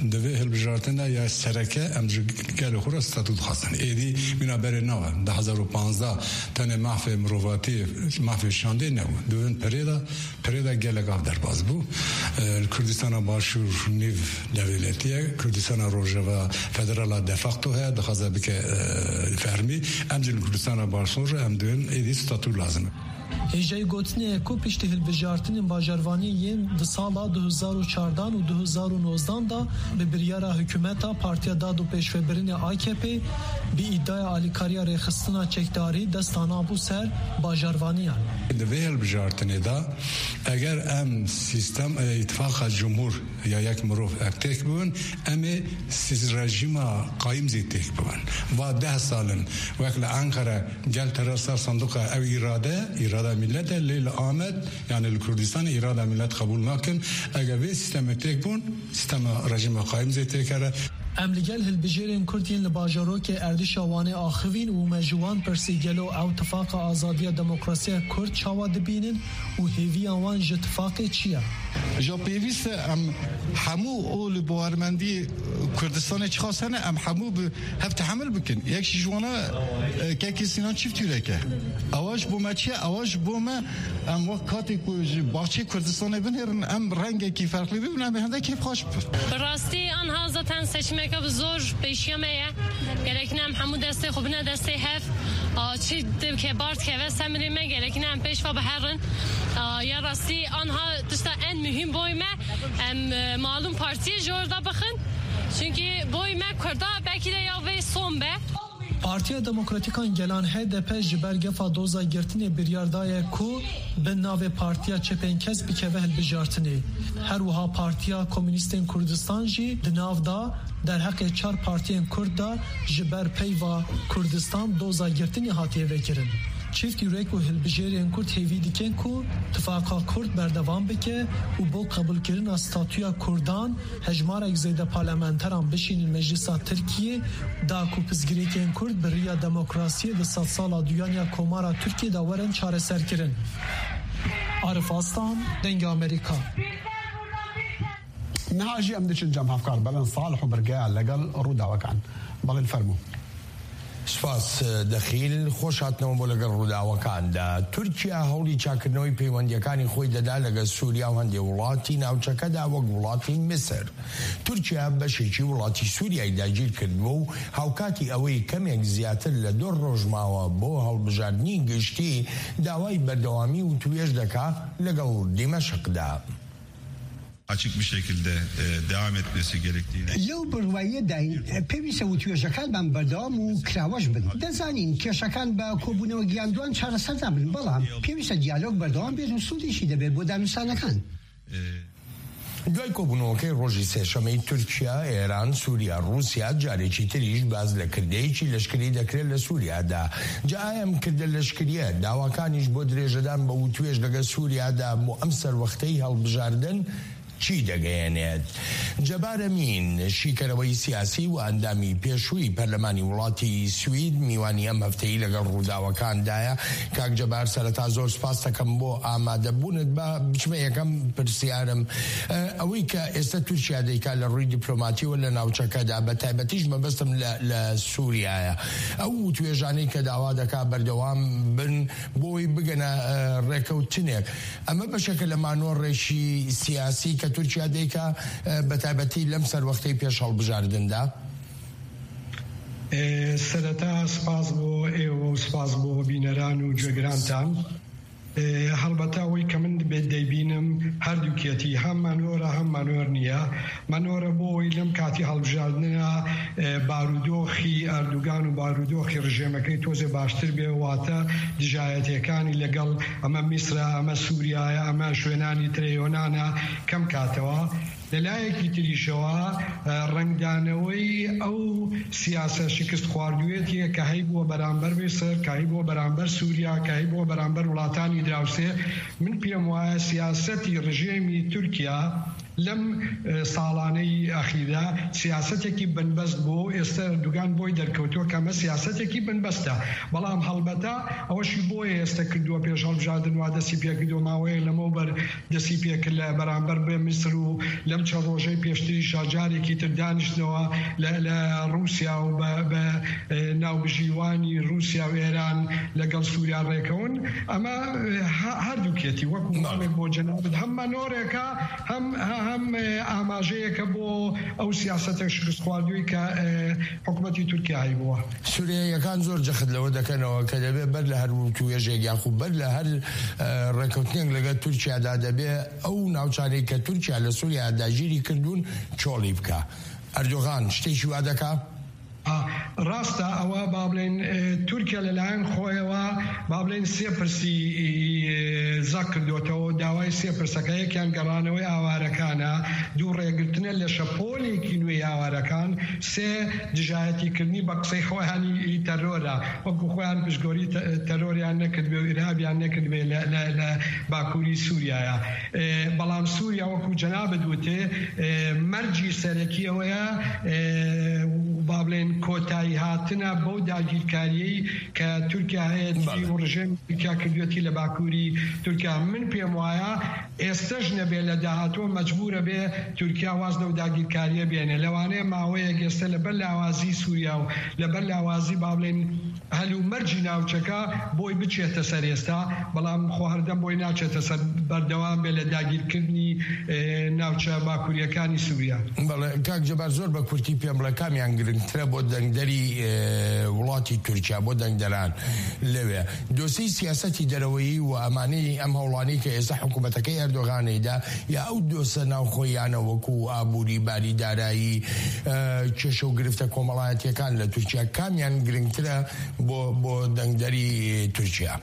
دوی هلبجارتنا یا سرکه امجگل خورا ستاتوت خواستن ایدی مینا بره نوه 2015 تنه محفه مروواتی محفه شانده نو دوین پریدا گلگاف در باز بو کردستان باشور نیو دویلتیه کردستان روژوا فدرالا دفاقتو ها دخوازه بکه فرمی امجل کردستان باشور هم دوین ایدی ستاتو لازمه هیجای گوتنه کو پشت هلبجارتن باجروانی ین د سالا 2014 و 2019 دا به بریارا حکومتا پارتیا داد و پیشوبرین AKP بی ادعای آلیکاریا رخصتنا چکداری دستانا بو سر باجروانیان دوی هلبجارتنه دا اگر ام سیستم اتفاق جمهور یا یک مروف اکتیک بون امی رژیما قایم زیتیک بون و 10 سالن وکل انقره گل ترسر صندوق او اراده ملت لیل آمد یعنی الکردستان اراده ملت قبول نکن اگر به سیستم تک بون سیستم رژیم قایم زیته کرده املیگل هلبجیرین کردین لباجارو که اردش آوانه آخوین و مجوان پرسیگلو او اتفاق آزادی دموکراسی کرد چاواد بینن و هیوی آوان جتفاق چیه؟ جا پیویست ام همو اول بوارمندی کردستان چی خواستنه ام همو به هفت حمل بکن یکشی جوانا که سینان چیف تیره که اواج بومه چیه؟ اواج بومه ام وقت کاتی که باچه کردستان بنهرن ام رنگه که فرقلی ببینم به هنده کیف خوش براستی آنها زتن سچمه که زور پیشیامه گرکنم همو دسته خوبنه دسته هف چی که بارد که وست همری من گرکنم پیش و بهرن یا راستی آنها دشتا en mühim boyma malum partiye jorda bakın çünkü boyma kurda belki de ya ve son be Partiya Demokratikan gelan HDP jibergefa doza girtini biryardaya ku bin nave partiya çepenkez bikeve helbijartini. Her uha partiya Komünistên Kurdistan jî di navda derheqê çar partiyên Kurd da jiber peyva Kurdistan doza girtini hatiye vekirin. Çift yürek û hilbijerên Kurd hêvî dikin ku tifaka Kurd berdevam bike û bo qebûlkirina statûya Kurdan hejmarek zêde parlamenteran bişînin Meclisa Tirkiye da ku pizgirêkên Kurd bi riya demokrasiyê di sed sala duyaniya komara Tirkiye da werin çareserkirin. Arif Aslan, Dengê Amerika. نهاجي أمدش الجمع أفكار بلن صالح وبرقاء لقل رودا وكان بغل فرمو سپاس دەخیل خۆشهاتنەوە بۆ لەگەڵ ڕووداوەکاندا. تورکیا هەوڵی چاکردنەوەی پەیوەندیەکانی خۆی دەدا لەگەڵ سووریا و هەندێک وڵاتی ناوچەکەدا وەک وڵاتی میسر. تورکیا بەشێکی وڵاتی سووریای داگیر کردووە و هاوکاتی ئەوەی کەمێک زیاتر لە 2 ڕۆژ ماوە بۆ هەڵبژاردننی گشتی داوای بەردەوامی و توێژ دەکا لەگەڵ دیمەشقدا. açık bir şekilde devam etmesi gerektiğini. لو بڕوایە داین پێویستە و توێژەکانمان بەردەوام و کراوەش بن. دەزانین کێشەکان بە کۆبوونەوە گیاندوان چارەسەر نابن بەڵام پێویستە دیالۆگ بەردەوام بێت و سوودێکی دەبێت بۆ دانوستانەکان. دوای کۆبوونەوەکەی ڕۆژی سێشەمەی تورکیا، ئێران، سووریا، رووسیا جارێکی تریش باز لە کردەیەکی لەشکری دەکرێت لە سووریادا. جا ئەم کردە لەشکریە داواکانیش بۆ درێژەدان بە و توێژ لەگە سووریادا بۆ ئەم سەروەختەی هەڵبژاردن چی دەگەیەنێت؟ جەبار ئەمین شیکەرەوەی سیاسی و ئەندامی پێشووی پەرلەمانی وڵاتی سوید میوانی ئەم هەفتەی لەگەڵ ڕووداوەکاندایە. کاک جەبار سەرەتا زۆر سپاس دەکەم بۆ ئامادەبوونت. بە بچمە یەکەم پرسیارم ئەوەی کە ئێستا تورکیا دەیکات لە ڕووی دیپلۆماتیەوە لە ناوچەکەدا بە تایبەتیش مەبەستم لە سووریایە ئەو توێژانەی کە داوا دەکات بەردەوام بن بۆی بگەنە ڕێکەوتنێک. ئەمە بەشێکە لە مانۆڕێکی سیاسی کە تورکیا دەیکا بە تایبەتی لەم سەروەختەی پێش هەڵبژاردندا. سەرەتا سپاس بۆ ئێوە و سپاس بۆ بینەران و گوێگرانتان. هەڵبەتە ئەوەی کە من دەیبینم هەردووکێتی هەم مانۆرە هەم مانۆر نییە. مانۆرە بۆی لەم کاتی هەڵبژاردنە بارودۆخی ئەردوگان و بارودۆخی ڕژێمەکەی تۆزێ باشتر بێواتە دژایەتیەکانی لەگەڵ ئەمە میسرە، ئەمە سووریایە، ئەمە شوێنانی ترێیۆنانە کەم کاتەوە. لەلایەکی تریشەوە ڕنگدانەوەی ئەو سیاسە شکست خواردوێتیە کە هەی بووە بەرامبەر میسر، کە هەی بووە بەرامبەر سووریا، کە هەی بووە بەرامبەر وڵاتانی دراوسێ. من پێم وایە سیاسەتی ڕژێمی تورکیا لەم ساڵانەی ئەخیرا سیاسەتێکی بنبەست بۆ ئێستا دوگان بۆی دەرکەوتووە کەمە سیاسەتێکی بنبەستە بەڵام هەڵبەتە ئەوەشی بۆیە ئێستا کردووە پێش هەڵبژاردن وا دەستی پێکردووە ماوەیە لەمەوبەر دەستی پێکرد لە بەرامبەر بە میسر و لەم چەند ڕۆژەی پێشتری شاجارێکی تر دانیشتنەوە لە رووسیا و بە ناوبژیوانی رووسیا و ئێران لەگەڵ سووریا ڕێکەون ئەمە هەردووکێتی وەکو ماڵێک بۆ جەنابەت هەم مانۆرێکە هەم ئاماژەیەکە بۆ ئەو سیاسەتە شکست خواردووی کە حکوومەتی تورکیایی بووە. سووریاییەکان زۆر جەخت لەوە دەکەنەوە کە دەبێت بەر لە هەر توێژێک یان خوب بەر لە هەر ڕێکەوتنێک لەگەڵ تورکیادا دەبێت ئەو ناوچانەی کە تورکیا لە سووریا داگیری کردوون چۆڵی بکە. ئەردۆغان شتێکی وا دەکا؟ ڕاستە ئەوە با بڵێن تورکیا لەلایەن خۆیەوە با بڵێن سێ پرسی زەق کردوتەوە داوای سێ پرسەکە یەکیان گەڕانەوەی ئاوارەکانە دوو ڕێگرتنە لە شەپۆلێکی نوێی ئاوارەکان سێ دژایەتیکردنی بە قسەی خۆیانی تەرۆرە وەکو خۆیان پشتگۆری تەرۆریان نەکردبێ و ئیرهابیان نەکردبێ لە باکووری سووریایە بەڵام سووریا وەکو جەنابەت وتێ مەرجی سەرەکیەوەیە با بڵێن کۆتایی هاتنە بەو داگیرکاریەی کە تورکیا هەیە ڕژێم تورکیا کردوێتی لە باکووری تورکیا من پێم وایە ئێستەش نەبێ لە داهاتوە مەجبورە بێ تورکیا واز لەو داگیرکاریە بێنێ لەوانەیە ماوەیەک ئێستا لەبەر لاوازی سووریا و لەبەر لاوازی با بڵێن هەلو مەرجی ناوچەکە بۆی بچێتە سەر ئێستا بەڵام خۆ هەردەم بۆی ناچێتە سەر بەردەوام بێ لە داگیرکردنی ناوچە باکووریەکانی سووریا. بەڵێ کاک جەبار زۆر بە کورتی پێم بڵێ کامیان گرنگترە بۆ دەنگدەری وڵاتی تورکیا بۆ دەنگدەران لەوێ دۆسەی سیاسەتی دەرەوەیی و ئەمانەی ئەم هەوڵانەی کە ئێستا حکوومەتەکەی ئەردۆغانەیدا یا ئەو دۆسە ناوخۆیانە وەکو ئابووری باری دارایی کێشە و گرفتە کۆمەڵایەتیەکان لە تورکیا کامیان گرنگترە بۆ دەنگدەری تورکیا؟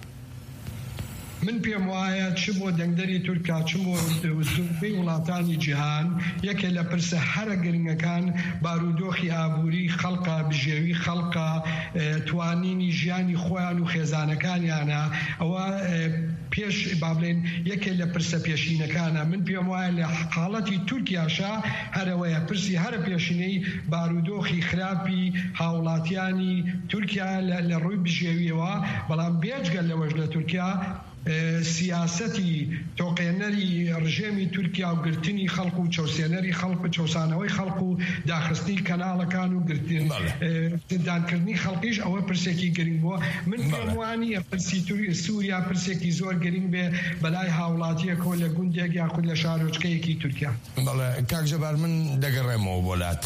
من پێم وایە چ بۆ دەنگدەری تورکیا چ بۆ زوبەی وڵاتانی جیهان یەکێ لە پرسە هەرە گرنگەکان بارودۆخی ئابووری خەڵقە بژێوی خەڵقە توانینی ژیانی خۆیان و خێزانەکانیانە ئەوە پێش با بڵێن یەکێ لە پرسە پێشینەکانە من پێم وایە لە حاڵەتی تورکیاشا هەرەوەیە پرسی هەرە پێشینەی بارودۆخی خراپی هاوڵاتیانی تورکیا لە ڕووی بژێویەوە بەڵام بێجگەل لەوەش لە تورکیا سیاسەتی تۆقێنەری ڕژێمی تورکیا و گرتنی خەڵق و چەوسێنەری خەڵق و چەوسانەوەی خەڵق و داخستنی کەناڵەکان و زیندانکردنی خەڵقیش ئەوە پرسێکی گرنگ بووە من پێم وانییە پرسی سووریا پرسێکی زۆر گرنگ بێ بەلای هاوڵاتیەکەوە لە گوندێک یاخود لە شارۆچکەیەکی تورکیا. بەڵێ کاک جەبار من دەگەڕێمەوە بۆلات.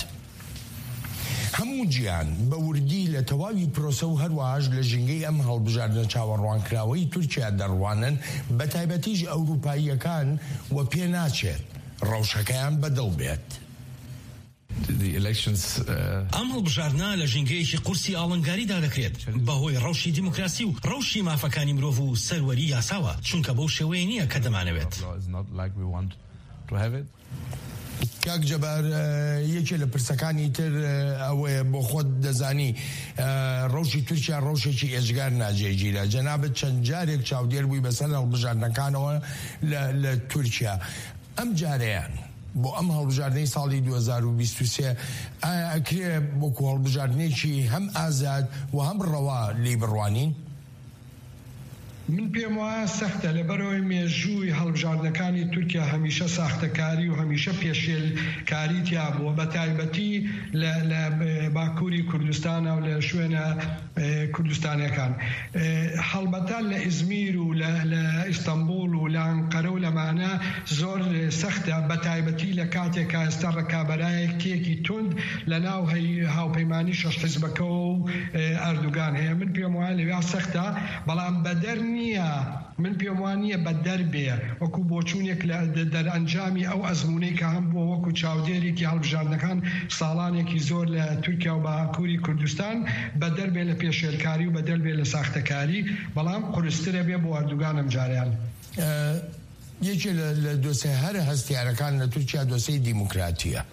هەموو گیان بە وردی لە تەواوی پرۆسە و هەروەهاش لە ژینگەی ئەم هەڵبژاردنە چاوەڕوانکراوەی تورکیا دەڕوانن بە تایبەتیش ئەوروپاییەکان وە پێ ناچێت ڕەوشەکەیان بەدڵ بێت. ئەم هەڵبژاردنە لە ژینگەیەکی قورسی ئاڵنگاریدا دەکرێت بەهۆی ڕەوشی دیموکراسی و ڕەوشی مافەکانی مرۆڤ و سەروەری یاساوە چونکە بەو شێوەیە نییە کە دەمانەوێت. کاک جەبار یەکێ لە پرسەکانی تر ئەوەیە بۆ خۆت دەزانی ڕەوشی تورکیا ڕەوشێکی ئێجگار ناجێگیرە جەنابەت چەند جارێک چاودێر بووی بەسەر هەڵبژاردنەکانەوە لە تورکیا ئەم جارەیان بۆ ئەم هەڵبژاردنەی ساڵی 2023 ئەکرێ بۆکو هەڵبژاردنێکی هەم ئازاد و هەم ڕەوا لی بڕوانین؟ من پێم وایە سەختە لەبەرەوەی مێژووی هەڵبژاردنەکانی تورکیا هەمیشە ساختەکاری و هەمیشە پێشێلکاری تیا بووە بە تایبەتی لە باکووری کوردستانە و لە شوێنە کوردستانیەکان هەڵبەتە لە ئیزمیر و لە ئیستانبول و لە ئەنقەرە و لەمانە زۆر سەختە بە تایبەتی لە کاتێکە ئێستا ڕکابەرایەکێکی تند لە ناو هاوپەیمانی شەش حیزبەکە و ئەردوگان هەیە من پێم وایە لەوێ سەختە بەڵام بەدەر نییە من پێم وانییە بە دەربێ وەکو بۆچوونێک لە دەرئەنجامی ئەو ئەزمونەی کە هەم بۆ وەکو چاودێرێکی هەڵبژاردنەکان ساڵانێکی زۆر لە تورکیا و باکووری کوردستان بە دەربێ لە پێشێلکاری و بە دەربێ لە ساختەکاری بەڵام قورسترە بێ بۆ ئەردوگان ئەم جاریان. یەکێ لە دۆسەی هەرە هەستیارەکان لە تورکیا دۆسەی دیموکراتیە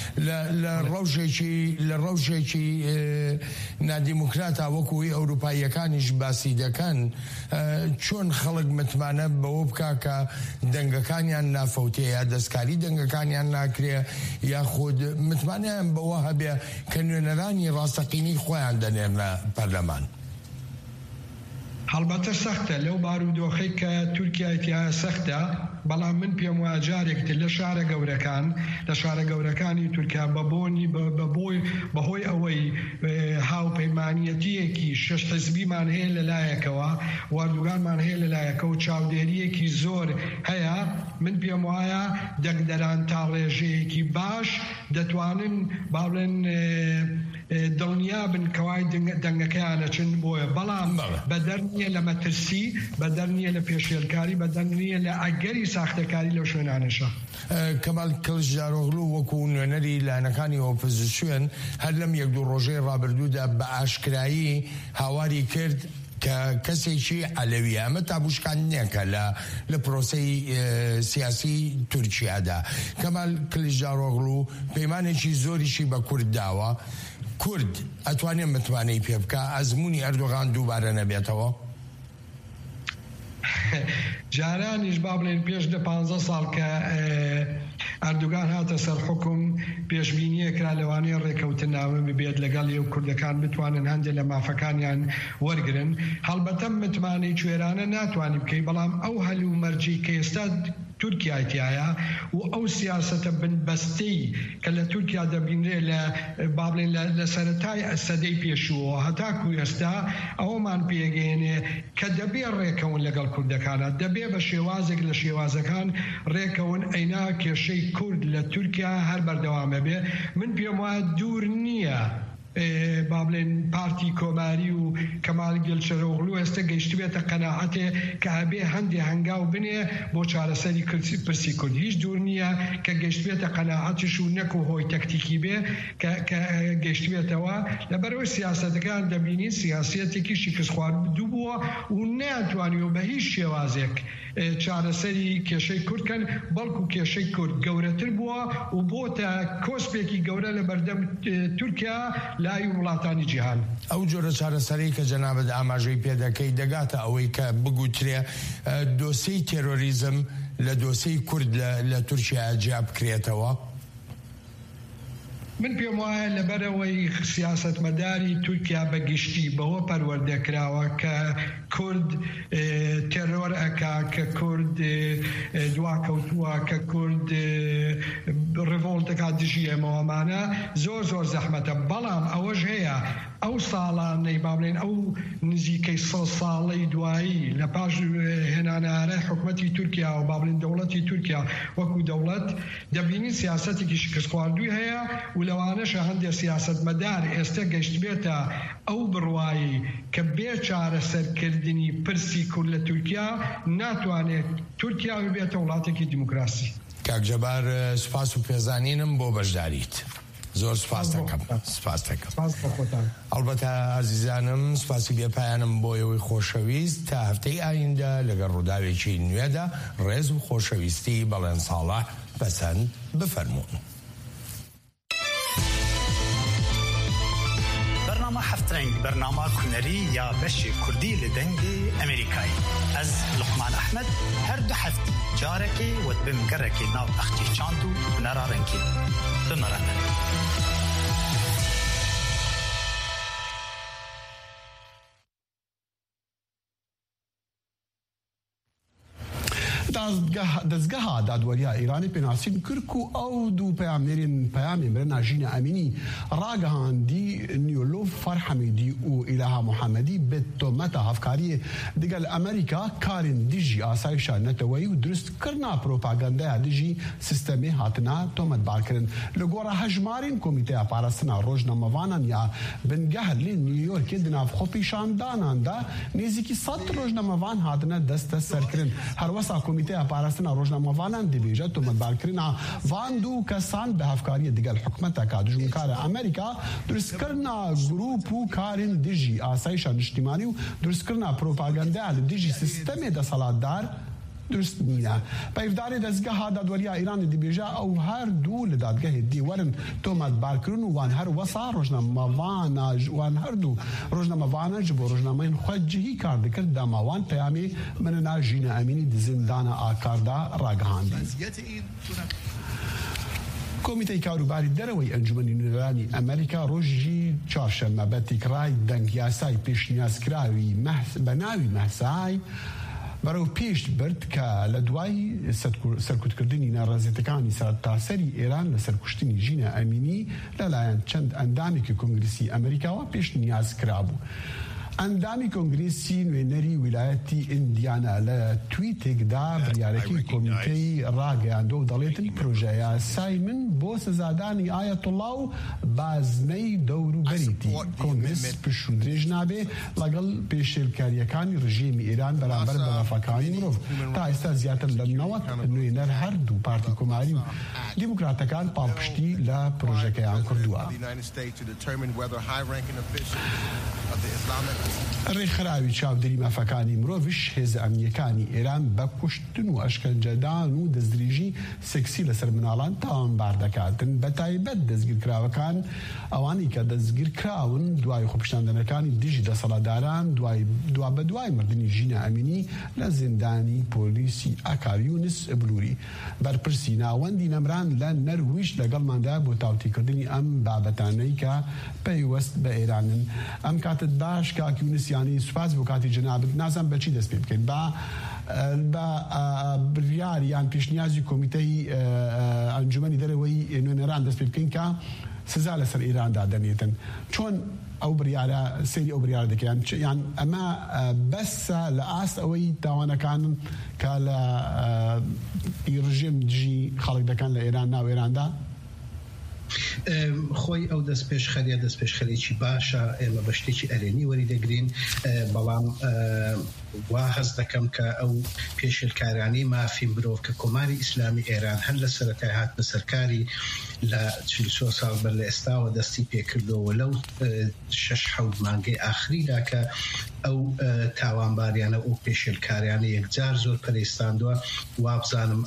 لە ڕەوشێکی نادیموکراتە وەکوی ئەوروپاییەکانیش باسی دەکەن چۆن خەڵک متمانە بەوە بکا کە دەنگەکانیان نافەوتەیە دەستکاری دەنگەکانیان ناکرێ یاخود متمانیان بەوە هەبێ کە نوێنەرانی ڕاستەقینی خۆیان دەنێرنە پەرلەمان. هەڵبەتە سەختە لەو بارودۆخەی کە تورکیایەتیا سەختە، بەڵام من پێم وایە جارێکتر لە شارە گەورەکانی تورکیا بەهۆی ئەوەی هاوپەیمانیەتیەکی شەش حزبیمان هەیە لەلایەکەوە، واردوگانمان هەیە لەلایەکە و چاودێریەکی زۆر هەیە، من پێم وایە دەنگدەران تا ڕێژەیەکی باش دەتوانن باڵێن دڵنیا بن کەوای دەنگەکەیانە چن بۆیە، بەڵام بەدەر نییە لە مەترسی، بەدەر نییە لە پێشێلکاری، بەدەر نییە لە ئەگەری ساختەکاری لەو شوێنانەشە. کەمال کلژدارۆغلو وەکو نوێنەری لایەنەکانی ئۆپۆزیسیۆن هەر لەم یەک دوو ڕۆژەی ڕابردوودا بە ئاشکرایی هاواری کرد کە کەسێکی عەلەویە، ئەمە تابوشکاندنێکە لە پرۆسەی سیاسی تورکیادا. کەمال کلژدارۆغلو پەیمانێکی زۆریشی بە کورد داوە. کورد ئەتوانێت متمانەی پێ بکە ئەزموونی ئەردۆغان دووبارە نەبێتەوە؟ جارانیش با بڵێن پێش 15 ساڵ کە ئەردوگان هاتە سەر حکم پێشبینیەکرا لەوانەیە ڕێکەوتنامە ببێت لەگەڵ ئێو کوردەکان بتوانن هەندێک لە مافەکانیان وەرگرن. هەڵبەتە متمانەی کوێرانە ناتوانین بکەین، بەڵام ئەو هەلو مەرجی کە ئێستا تورکیایەتیایە و ئەو سیاسەتە بنبەستەی کە لە تورکیا دەبینرێ با بڵێن لە سەرەتای سەدەی پێشووە هەتاکو ئێستا ئەوەمان پێگەێنێ کە دەبێ ڕێکەون لەگەڵ کوردەکانە، دەبێ بە شێوازێک لە شێوازەکان ڕێکەون ئەینا کێشەی کورد لە تورکیا هەر بەردەوامە بێ. من پێم وایە دوور نییە با بڵێن پارتی کۆماری و کەمال گیلچەرۆغلو ئێستا گەیشتبێتە قەناعەتێ کە هەبێ هەندێ هەنگاو بنێ بۆ چارەسەری پرسی کورد. هیچ دوور نییە کە گەیشتبێتە قەناعەتیش و نەکو هۆی تەکتیکی بێ کە گەیشتبێتەوە. لەبەرەوەی سیاسەتەکان دەبینی سیاسەتێکی شکست خواردوو بووە و ناتوانیەوە بە هیچ شێوازێک چارەسەری کێشەی کوردکەن، بەڵکو کێشەی کورد گەورەتر بووە و بۆتە کۆسپێکی گەورە لە بەردەم تورکیا لای وڵاتانی جیهان. ئەو جۆرە چارەسەری کە جەنابەت ئاماژەی پێدەکەی دەگاتە ئەوەی کە بگوترێ دۆسەی تێرۆریزم لە دۆسەی کورد لە تورکیا جیا بکرێتەوە؟ من پێم وایە لەبەرەوەی سیاسەتمەداری تورکیا بەگشتی بەوە پەروەردەکراوە کە کورد تێرۆر ئەکا، کە کورد دواکەوتووە، کە کورد ڕڤۆڵتەکە دژی ئێمەوەمانە زۆر زۆر زەحمەتە. بەڵام ئەوەش هەیە ئەو ساڵانەی با بڵێن ئەو نزیکەی 100 ساڵەی دوایی لە پاش هێنانارە حکومەتی تورکیا و با بڵێن دەوڵەتی تورکیا وەکو دەوڵەت دەبینی سیاسەتێکی شکست خواردووی هەیە و لەوانەشە هەندێک سیاسەتمەدار ئێستا گەیشتبێتە ئەو بڕوایی کە بێ چارەسەرکردنی پرسی کورد لە تورکیا ناتوانێت تورکیا ببێتە وڵاتێکی دیموکراسی. کاک جەبار سوپاس و پێزانینم بۆ بەشداریت. زۆر سپاس دەکەم. سپاس دەکەم. ئەڵبەتە ئازیزانم سپاسی بێپایانم بۆ ئەوەی خۆشەویست تا هەفتەی ئایندا لەگەڵ ڕووداوێکی نوێدا ڕێز و خۆشەویستی بەڵێن ساڵح بەسەند بفەرموون. برنامه هفت رنگ برنامه کنری یا بشی کردی لدنگی امریکایی از لقمان احمد هر دو هفته جارکی و بمگرکی ناو اختی چاندو نرارنکی بمرنه. دەستگەها دادوەریە ئیرانی پێناسین کرد و ئەو دوو پەیامی مرنە ژینە ئەمینی ڕاگەهاندی نیۆلۆف فەرحەمیدی و ئیلها محەممەدی بێت تۆمەتە هەفکاری دگەل ئەمریکا کارین دژی ئاسایشە نەتەوەی و دروستکردنا پرۆپاگەندەیە دژی سیستەمی هاتنە تۆمەتبارکردن لە گۆڕە هەژمارین کۆمیتەیە پاراستنا ڕۆژنەمەوانان یا بنگەهر لێ نیویۆرکی دناوخۆ پیشانداناندا نێزیکی 100 ڕۆژنەمەوان هاتنە دەستە سەرکردن. هەروەسا کۆمیتەیە پاراستنا ڕۆژنامەوانان دەبێژێت تۆمەتبارکردنا وان دوو کەسان بە هەفکاریە دگەل حکومەتەکە دژمنکارە ئەمریکا دروستکردنا گروپ و کارین دژی ئاسایشە نیشتیمانی و دروستکردنا پرۆپاگەندەیە لە دژی سیستەمێ دەسەڵاتدار درست نییە بەیفداری دەستگەها دادوەریە ئیرانی دەبێژە ئەو هەردوو لە دادگەهێ دیوەرن تۆمەتبارکردن و وان هەر وەسا ڕۆژنامەوانە وان هەردوو ڕۆژنامەوانە ji بۆ ڕۆژنامەین خۆجهی کار دەکرد داماوان پەیامی منە ژینە ئەمینی دزیندانە ئاکاردا ڕاگەهاندن. کۆمیتەی کاروباری دەرەوەی ئەنجومەنی نوێنەرانی ئەمریکا ڕۆژی چوارشەممە بە تیکڕای دەنگ یاسای پێشنیازکراوی بە ناوی مەسای بەرەو پێش برد کە لە دوای سەرکوتکردنی ناڕازێتەکانی سەرتاسەری ئێران لە سەرکوشتنی ژینە ئەمینی لەلایەن چەند ئەندامێکی کۆنگرسی ئەمریکاوە پێشنیاز کرابوو. ئەندامی کۆنگرسی نوێنەری ویلایەتی ئیندیانە لە تویتێکدا بڕیارەکەی کۆمیتەی ڕاگەیاندۆ و دەڵێتن پرۆژە یاسای من بۆ سزادانی ئایەتوڵا و بازمەی دەوروبەریتی کۆنگرس پشت و درێژ نابێ لەگەڵ پێشێلکاریەکانی ڕژیمی ئێران بەرامبەر بە ڕەفەکانی مرۆڤ. تا ئێستا زیاتر لە 90 نوێنەر هەردوو پارتی کۆماری و دیموکراتەکان پاڵپشتی لە پرۆژەکەیان کردووە. ڕێکخراوی چاودێری مافەکانی مرۆڤش هێز ئەمنیەکانی ئێران بە کوشتن و ئەشکەنجەدان و دەستدرێژی سێکسی لەسەر مناڵان تاوانبار دەکاتن بە تایبەت دەستگیرکراوەکان ئەوانی کە دەستگیرکراون دوای خۆپیشاندنەکانی دژی دەسەڵاتداران دوا بە دوای مردنی ژینە ئەمینی لە زیندانی پۆلیسی ئاکاویونس بلووری بەرپرسی ناوەندی نەمران لە نەرویش لەگەڵماندا بۆ تاوتیکردنی ئەم بابەتانەی کە پەیوەست بە ئێرانن. ئەم کاتت باش کاکی یونسیانی سوپاس بۆ کاتی جەنابەت نازان بەچی دەست پێ بکەین بە بڕیار یان پێشنیازی کۆمیتەی ئەنجومەنی دەرەوەی نوێنەران دەست پێ بکەین کە سزا لەسەر ئێراندا دەنێتن چۆن ئەو بڕیارە سەیری ئەو بڕیار دەکەیان یان ئەمە بەسە لە ئاست ئەوەی تاوانەکانن کە لە ڕژێم دژی خەڵک دەکەن لە ئێران ناو ئێراندا خۆی ئەو دەست پێشخەریە دەست پێشخەرێکی باشە ئێمە بە شتێکی ئەرێنی وەریدەگرین بەڵام وا هەست دەکەم کە ئەو پێشێلکارانی مافی مرۆڤ کە کۆماری ئیسلامی ئێران هەر لە سەرەتای هاتنە سەرکاری لە 44 ساڵ بەر لە ئێستاوە دەستی پێکردەوە لەو 6-7 مانگەی ئاخریدا کە ئەو تاوانباریانە و پێشێلکاریانە یەکجار زۆر پەرێستاندووە وابزانم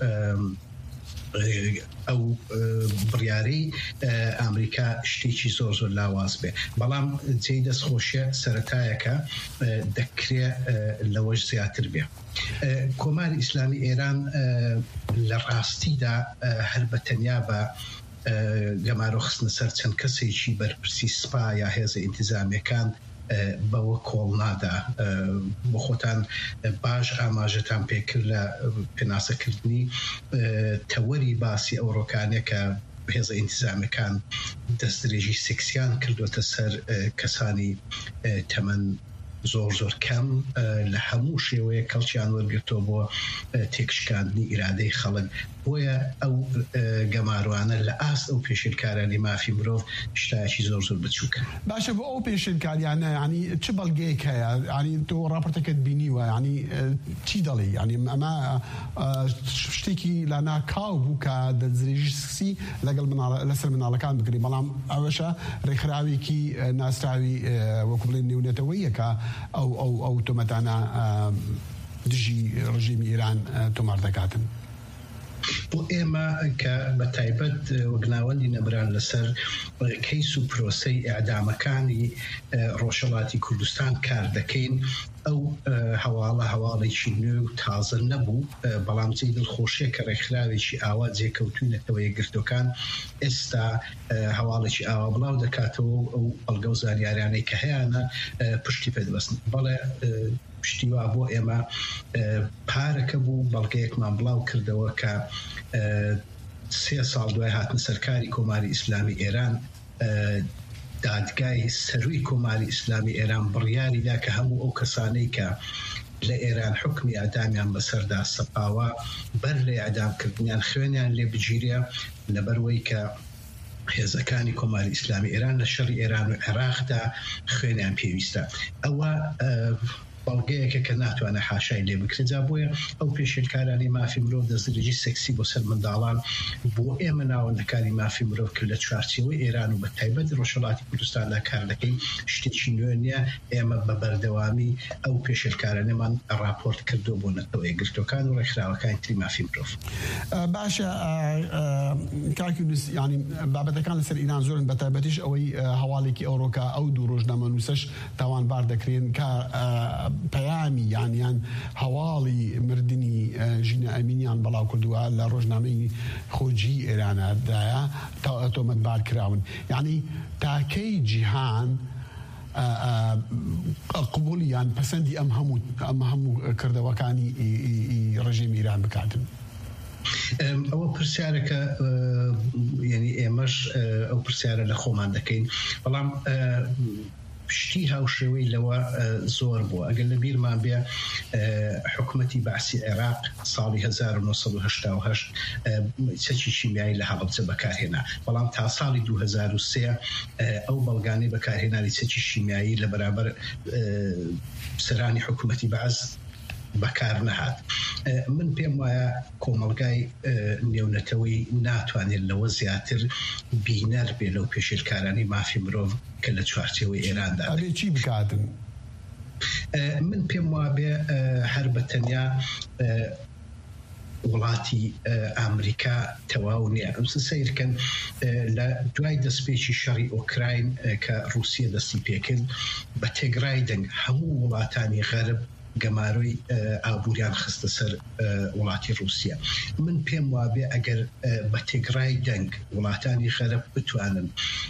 ئەو بڕیارەی ئەمریکا شتێکی زۆر زۆر لاواز بێ بەڵام جێی دەستخۆشیە سەرەتایەکە دەکرێت لەوەش زیاتر بێ. کۆماری ئیسلامی ئێران لە ڕاستیدا هەر بە تەنیا بە گەمارۆ خستنە سەر چەند کەسێکی بەرپرسی سپا یا هێزە ئینتیزامیەکان بەوە کۆڵ نادا بۆ خۆتان باش ئاماژەتان پێکرد لە پێناسەکردنی تەوەری باسی ئەوڕۆکانێک کە هێزە ئینتیزامیەکان دەستدرێژی سێکسیان کردوتە سەر کەسانی تەمەن زۆر کەم لە هەموو شێوەیە کەڵکیان وەرگرتۆ بۆ تێکشکاندنی ئیرادەی خەڵک بۆیە ئەو گەماروانە لە ئاست ئەو پێشێلکارانی مافی مرۆڤ شتایەکی زۆر بچووکە. باشە بۆ ئەو پێشێلکاریانە ینی چ بەڵگەیەک هەیە ینی تۆ ڕاپۆرتەکەت بینیوە ینی چی دەڵێ ینی ئەمە شتێکی لە ناکاو بوو کە دەستدرێژی سکسی لەگەڵ لەسەر مناڵەکان بکرێت بەڵام ئەوەشە ڕێکخراوێکی ناسراوی وەکو بڵێن نێونەتەوەیە کە ئەو تۆمەتانە دژی ڕژیمی ئێران تۆمار دەکاتن. بۆ ئێمە کە بە تایبەت وەگناوەندی نەبران لەسەر کەیس و پرۆسەی ئەعدامەکانی ڕۆژهەڵاتی کوردستان کار دەکەین ئەو هەواڵێکی نوێ و تازە نەبوو بەڵام جێی دڵخۆشیە کە ڕێکخراوێکی ئاوا جێکەوتوونەتەوە یەکگرتوەکان ئێستا هەواڵێکی ئاوا بڵاو دەکاتەوە ئەو بەڵگە و زانیاریانەی کە هەیەە پشتی پێدەبەستن بەڵێ پشتیوا بۆ ئێمە پارەکە بوو بەڵگەیەکمان بڵاو کردەوە کە 3 ساڵ دوای هاتنە سەرکاری کۆماری ئیسلامی ئێران دادگای سەروی کۆماری ئیسلامی ئێران بڕیاریدا کە هەموو ئەو کەسانەی کە لە ئێران حکمی ئەدامیان بەسەردا سەپاوە بەر لە ئەدامکردنیان خوێنیان لێ بگیرێ لەبەرەوەی کە هێزەکانی کۆماری ئیسلامی ئێران لە شەڕی ئێران و عێراقدا خوێنیان پێویستە. ئەوە بەڵگەیەکە کە ناتوانە حاشای لێ بکرێت بۆیە ئەو پێشێلکارانی مافی مرۆڤ دەستدرێژی سەکسی بۆ سەر منداڵان بۆ ئێمە ناوەندەکانی مافی مرۆڤ کرد لە چوارچێوەی ئێران و بە تایبەت ڕۆژهەڵاتی کوردستاندا کار دەکەین شتێکی نوێ نییە ئێمە بە بەردەوامی ئەو پێشێلکارانەمان راپۆرت کردو بۆ نەتەوە یەکگرتوەکان و ڕێکخراوەکانی تری مافی مرۆڤ. باشە کاکیونس ینی بابەتەکان لەسەر ئیران زۆرن بە تایبەتیش ئەوەی هەواڵێکی ئەوڕۆکە ئەو دوو ڕۆژنامە نووسەش تاوانبار دەکرێن کە پەیامی یانیان هەواڵی مردنی ژینە ئەمینیان بەڵاو کردووە لە ڕۆژنامەی خۆجی ئێرانەدایە تۆمەتبار کراون یعنی تاکەی جیهان قبولیان پەسەندی ئەم هەموو کردەوەکانی ڕژێمی ئیران بکاتن. ئەوە پرسیارەکە یعنی ئێمەش ئەو پرسیارە لە خۆمان دەکەین بەڵام پشتی هاوشێوەی لەوە زۆر بووە ئەگەر لە بیرمان بێ حکومەتی بەعسی عێراق ساڵی 1970 چەکی شیمیایی لە هەڵەبجە بەکارهێنا بەڵام تا ساڵی 2003 ئەو بەڵگانەی بەکارهێنانی چەکی شیمیایی لە بەرابەر سەرانی حکومەتی بەعز بەکار نەهات. من پێم وایە کۆمەڵگای نێونەتەوەی ناتوانێت لەوە زیاتر بینەر بێ لەو پێشێلکارانی مافی مرۆڤ کە لە چوارچێوەی ئێراندا چی بکاتن؟ من پێم وایە بێ هەر بەتەنیا وڵاتی ئامریکا تەواو نییە ئەمس سیرکەن لە دوای دەستپێکی شەڕی ئۆکراین کە رووسیا دەستی پێکرد بە تێگرای دەنگ هەموو وڵاتانی غەرب گەماروی ئابووریان خستە سەر وڵاتی رووسیا. من پێم وابێ ئەگەر بە تێگرای دەنگ وڵاتانی غەرب بتوانن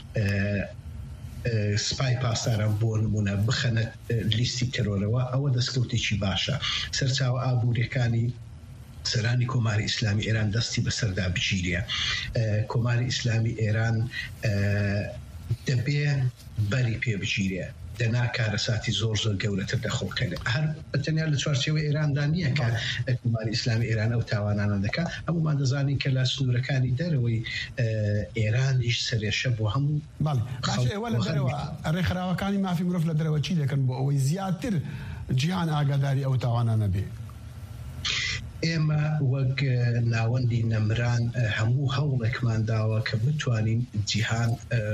سپای پاسداران بۆ نمونە بخەنە لیستی تەرۆرەوە ئەوە دەستکەوتێکی باشە. سەرچاوە ئابووریەکانی سەرانی کۆماری ئیسلامی ئێران دەستی بەسەردا بگیرێ. کۆماری ئیسلامی ئێران دەبێ بەری پێ بگیرێ دەنا کارەساتی زۆر گەورەتر دەخۆکەنێ هەر بەتەنیا لە چوارچێوەی ئێراندا نییە کە کۆماری ئیسلامی ئێران ئەو تاوانانە دەکات هەمومان دەزانین کە لە سنوورەکانی دەرەوەی ئێرانیش سەرێشە بۆ هەموو ئێوە لە دەرەوە ڕێکخراوەکانی مافی مرۆڤ لە دەرەوە چی دەکەن بۆ ئەوەی زیاتر جیهان ئاگاداری ئەو تاوانانە بێ؟ ئێمە وەک ناوەندی نەمران هەموو هەوڵێکمان داوە کە بتوانین جیهان